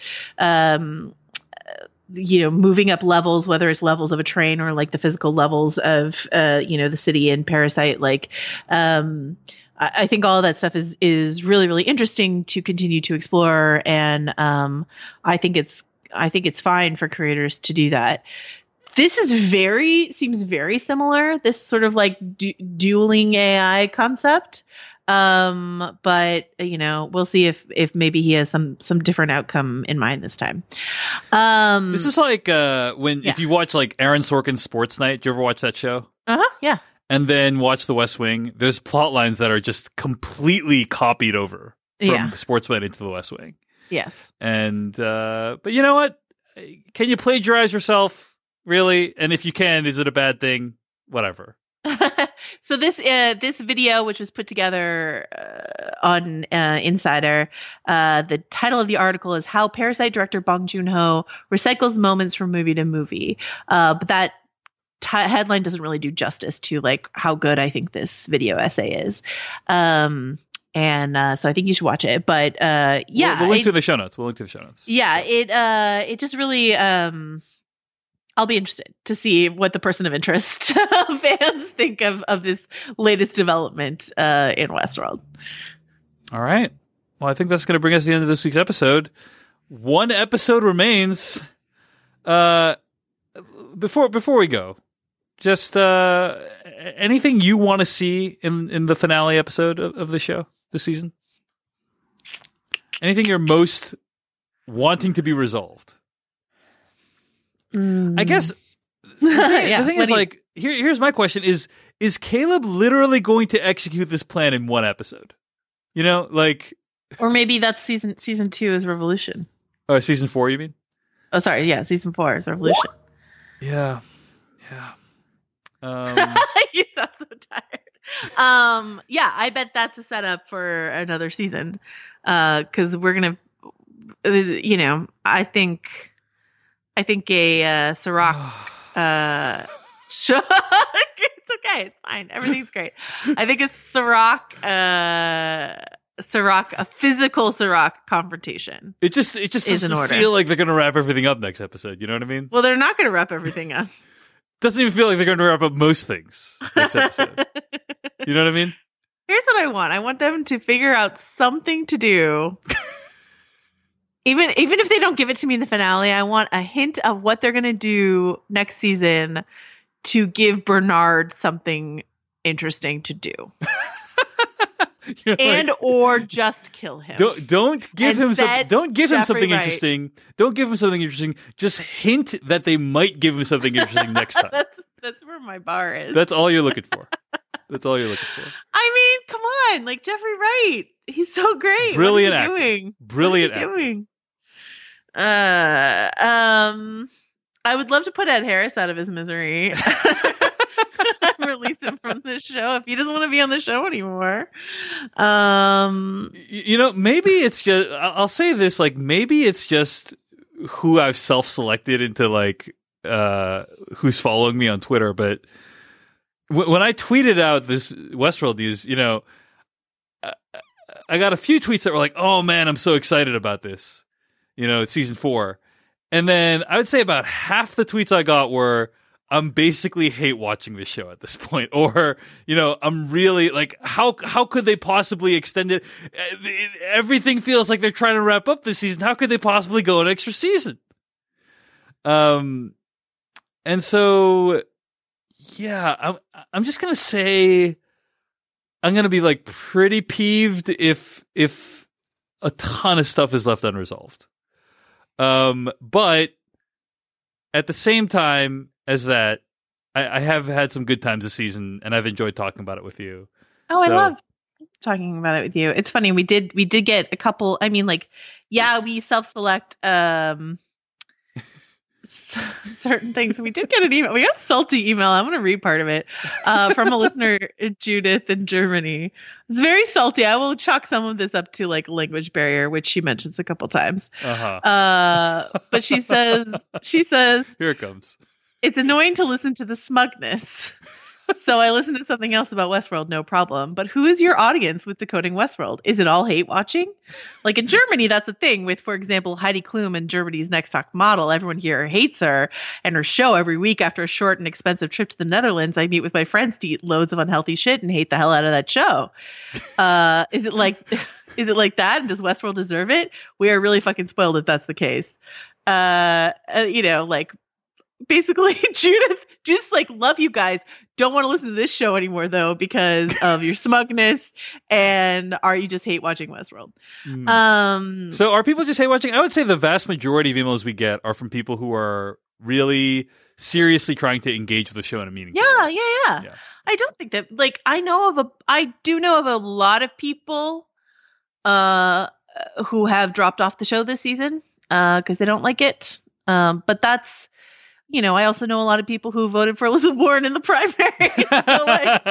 moving up levels, whether it's levels of a train or like the physical levels of, the city in Parasite. Like, I think all of that stuff is really, really interesting to continue to explore. And, I think it's fine for creators to do that. This seems very similar. This sort of like dueling AI concept. But we'll see if maybe he has some different outcome in mind this time. This is like if you watch like Aaron Sorkin's Sports Night. Do you ever watch that show? Yeah. And then watch The West Wing. There's plot lines that are just completely copied over from Sports Night into The West Wing. Yes. And but you know what? Can you plagiarize yourself, really? And if you can, is it a bad thing? Whatever. So this video, which was put together on Insider, the title of the article is "How Parasite Director Bong Joon-ho Recycles Moments from Movie to Movie." But that headline doesn't really do justice to like how good I think this video essay is. So I think you should watch it. But we'll link to the show notes. Yeah, it just really. I'll be interested to see what the person of interest fans think of this latest development in Westworld. All right. Well, I think that's going to bring us to the end of this week's episode. One episode remains. Before we go, just anything you want to see in the finale episode of the show this season? Anything you're most wanting to be resolved? I guess the thing is, like, here's my question: is Caleb literally going to execute this plan in one episode? Or maybe that's season 2 is Revolution. Oh, season 4, you mean? Oh, sorry, yeah, season 4 is Revolution. Yeah. You sound so tired. Yeah, I bet that's a setup for another season. Because we're gonna, I think a Serac show. It's okay. It's fine. Everything's great. I think it's Serac, a physical Serac confrontation. It just doesn't feel like they're going to wrap everything up next episode. You know what I mean? Well, they're not going to wrap everything up. Doesn't even feel like they're going to wrap up most things next episode. You know what I mean? Here's what I want. I want them to figure out something to do. Even if they don't give it to me in the finale, I want a hint of what they're going to do next season to give Bernard something interesting to do. Or just kill him. Don't give him something interesting. Don't give him something interesting. Just hint that they might give him something interesting next time. That's where my bar is. That's all you're looking for. I mean, come on, like Jeffrey Wright. He's so great. Brilliant what acting. Doing? Brilliant what acting. Doing? I would love to put Ed Harris out of his misery. Release him from the show if he doesn't want to be on the show anymore. Maybe it's just, I'll say this, like, maybe it's just who I've self-selected into, like, who's following me on Twitter. But when I tweeted out this Westworld news, I got a few tweets that were like, oh man, I'm so excited about this. It's season 4. And then I would say about half the tweets I got were, I'm basically hate watching this show at this point. Or, I'm really like, how could they possibly extend it? Everything feels like they're trying to wrap up this season. How could they possibly go an extra season? And so, yeah, I'm just gonna say I'm gonna be like pretty peeved if a ton of stuff is left unresolved. But at the same time as that, I have had some good times this season, and I've enjoyed talking about it with you. Oh, so. I love talking about it with you. It's funny. We did get a couple. I mean, like, yeah, we self-select certain things. We did get an email. We got a salty email. I'm going to read part of it from a listener, Judith in Germany. It's very salty. I will chalk some of this up to like language barrier, which she mentions a couple times. But she says, here it comes. It's annoying to listen to the smugness. So I listened to something else about Westworld, no problem. But who is your audience with Decoding Westworld? Is it all hate watching? Like in Germany, that's a thing with, for example, Heidi Klum and Germany's Next Top Model. Everyone here hates her and her show. Every week after a short and expensive trip to the Netherlands, I meet with my friends to eat loads of unhealthy shit and hate the hell out of that show. Is it like that? And does Westworld deserve it? We are really fucking spoiled if that's the case. Like basically Judith like, love you guys. Don't want to listen to this show anymore though because of your smugness, and you just hate watching Westworld. So are people just hate watching? I would say the vast majority of emails we get are from people who are really seriously trying to engage with the show in a meaningful way. Yeah. I don't think that, like, I do know of a lot of people who have dropped off the show this season because they don't like it. But that's, I also know a lot of people who voted for Elizabeth Warren in the primary. So,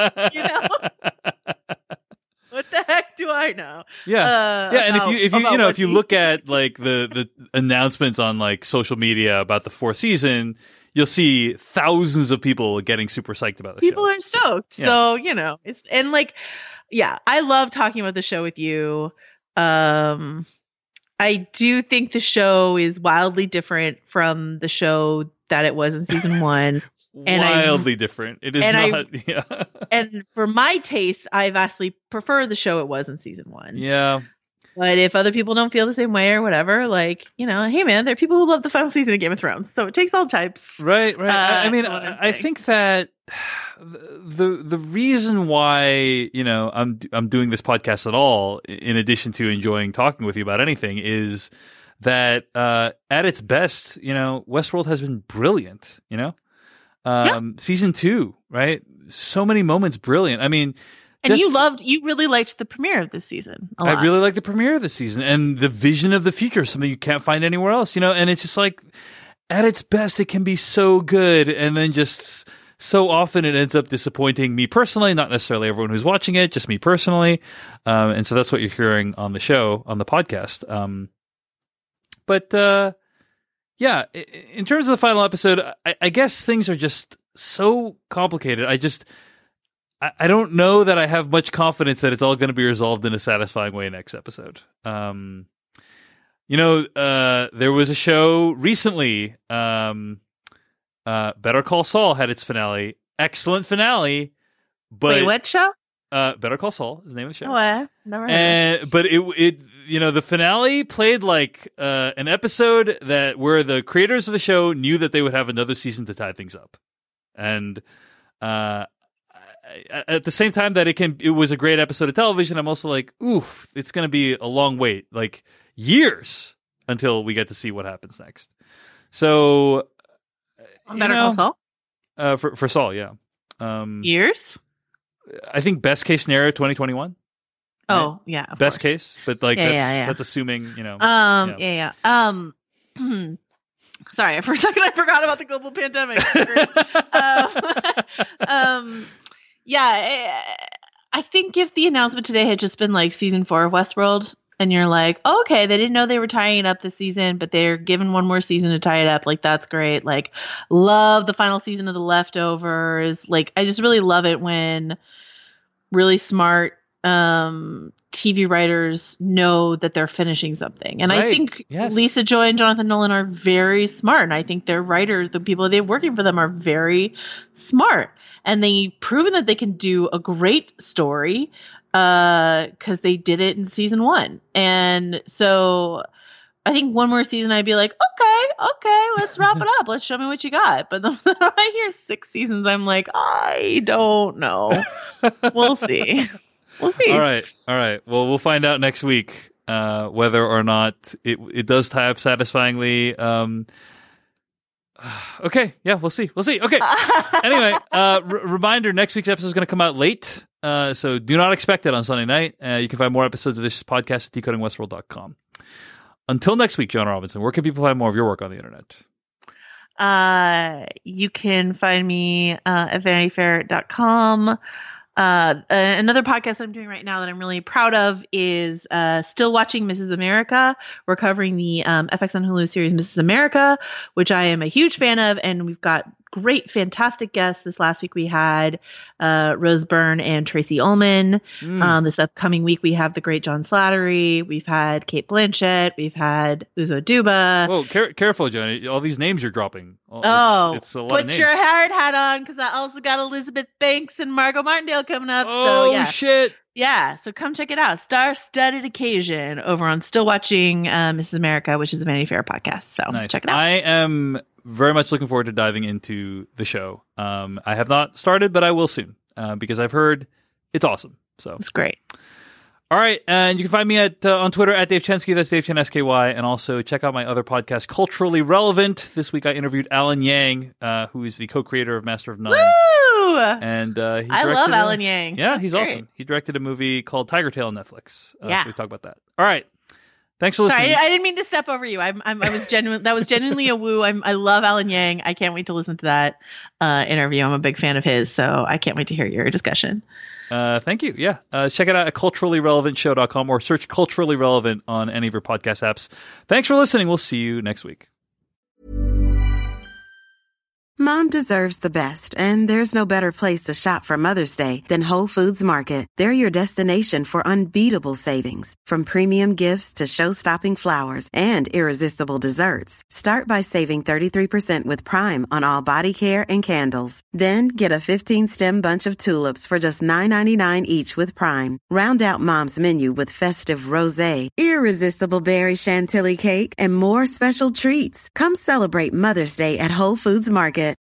what the heck do I know? Yeah. And if you look at like the announcements on like social media about the fourth season, you'll see thousands of people getting super psyched about the show. People are stoked. Yeah. So, it's, and like, yeah, I love talking about the show with you. I do think the show is wildly different from the show that it was in season one. Wildly different. It is not. Yeah. And for my taste, I vastly prefer the show it was in season one. Yeah. But if other people don't feel the same way or whatever, like, hey man, there are people who love the final season of Game of Thrones. So it takes all types. Right. I mean, I think that the reason why, I'm doing this podcast at all, in addition to enjoying talking with you about anything, is that at its best, Westworld has been brilliant, Season 2, right? So many moments brilliant. I mean, and you really liked the premiere of this season a lot. I really liked the premiere of this season and the vision of the future, something you can't find anywhere else, and it's just like, at its best, it can be so good. And then just so often it ends up disappointing me personally, not necessarily everyone who's watching it, just me personally. And so that's what you're hearing on the show, on the podcast. But yeah, in terms of the final episode, I guess things are just so complicated. I don't know that I have much confidence that it's all going to be resolved in a satisfying way next episode. There was a show recently, Better Call Saul had its finale. Excellent finale. But wait, what show? Better Call Saul is the name of the show. Oh, never heard. But it the finale played like an episode where the creators of the show knew that they would have another season to tie things up, and at the same time that it was a great episode of television, I'm also like, oof, it's going to be a long wait, like years until we get to see what happens next. So, Better Call Saul? For Saul, yeah. Years? I think best case scenario 2021. Oh, right? yeah. Best course. case, but like that's assuming, Yeah. Sorry, for a second I forgot about the global pandemic. I think if the announcement today had just been like season 4 of Westworld, and you're like, oh, okay, they didn't know they were tying it up this season, but they're given one more season to tie it up. Like, that's great. Like, love the final season of The Leftovers. Like, I just really love it when really smart TV writers know that they're finishing something. And right. I think Lisa Joy and Jonathan Nolan are very smart. And I think their writers, the people they have working for them, are very smart. And they've proven that they can do a great story because they did it in season 1. And so I think one more season I'd be like, okay, let's wrap it up. Let's show me what you got. But then I hear 6 seasons, I'm like, I don't know. We'll see. We'll see. All right. Well, we'll find out next week whether or not it does tie up satisfyingly. Okay. Yeah, we'll see. Okay. Anyway, reminder, next week's episode is going to come out late. So do not expect it on Sunday night. You can find more episodes of this podcast at decodingwestworld.com. Until next week, Jonah Robinson, where can people find more of your work on the internet? You can find me at vanityfair.com. Another podcast I'm doing right now that I'm really proud of is Still Watching Mrs. America. We're covering the FX on Hulu series Mrs. America, which I am a huge fan of, and we've got great, fantastic guests. This last week we had Rose Byrne and Tracy Ullman. This upcoming week we have the great John Slattery. We've had Kate Blanchett. We've had Uzo Aduba. Whoa, careful, Johnny. All these names you're dropping. It's a lot of names. Put your hard hat on, because I also got Elizabeth Banks and Margot Martindale coming up. Oh, so, yeah. Shit. Yeah, so come check it out. Star-studded occasion over on Still Watching Mrs. America, which is a Vanity Fair podcast. So nice. Check it out. I am very much looking forward to diving into the show. I have not started, but I will soon because I've heard it's awesome. So it's great. All right, and you can find me on Twitter at Dave Chensky. That's Dave Chen SKY, and also check out my other podcast, Culturally Relevant. This week I interviewed Alan Yang, who is the co-creator of Master of None. Woo! And I love Alan Yang. Yeah, That's he's great. awesome. He directed a movie called Tiger Tail on Netflix. Yeah, so we talk about that. All right. Thanks for listening. Sorry, I didn't mean to step over you. I was genuine. That was genuinely a woo. I love Alan Yang. I can't wait to listen to that interview. I'm a big fan of his, so I can't wait to hear your discussion. Thank you. Yeah. Check it out at culturallyrelevantshow.com or search Culturally Relevant on any of your podcast apps. Thanks for listening. We'll see you next week. Mom deserves the best, and there's no better place to shop for Mother's Day than Whole Foods Market. They're your destination for unbeatable savings, from premium gifts to show-stopping flowers and irresistible desserts. Start by saving 33% with Prime on all body care and candles. Then get a 15-stem bunch of tulips for just $9.99 each with Prime. Round out Mom's menu with festive rosé, irresistible berry chantilly cake, and more special treats. Come celebrate Mother's Day at Whole Foods Market.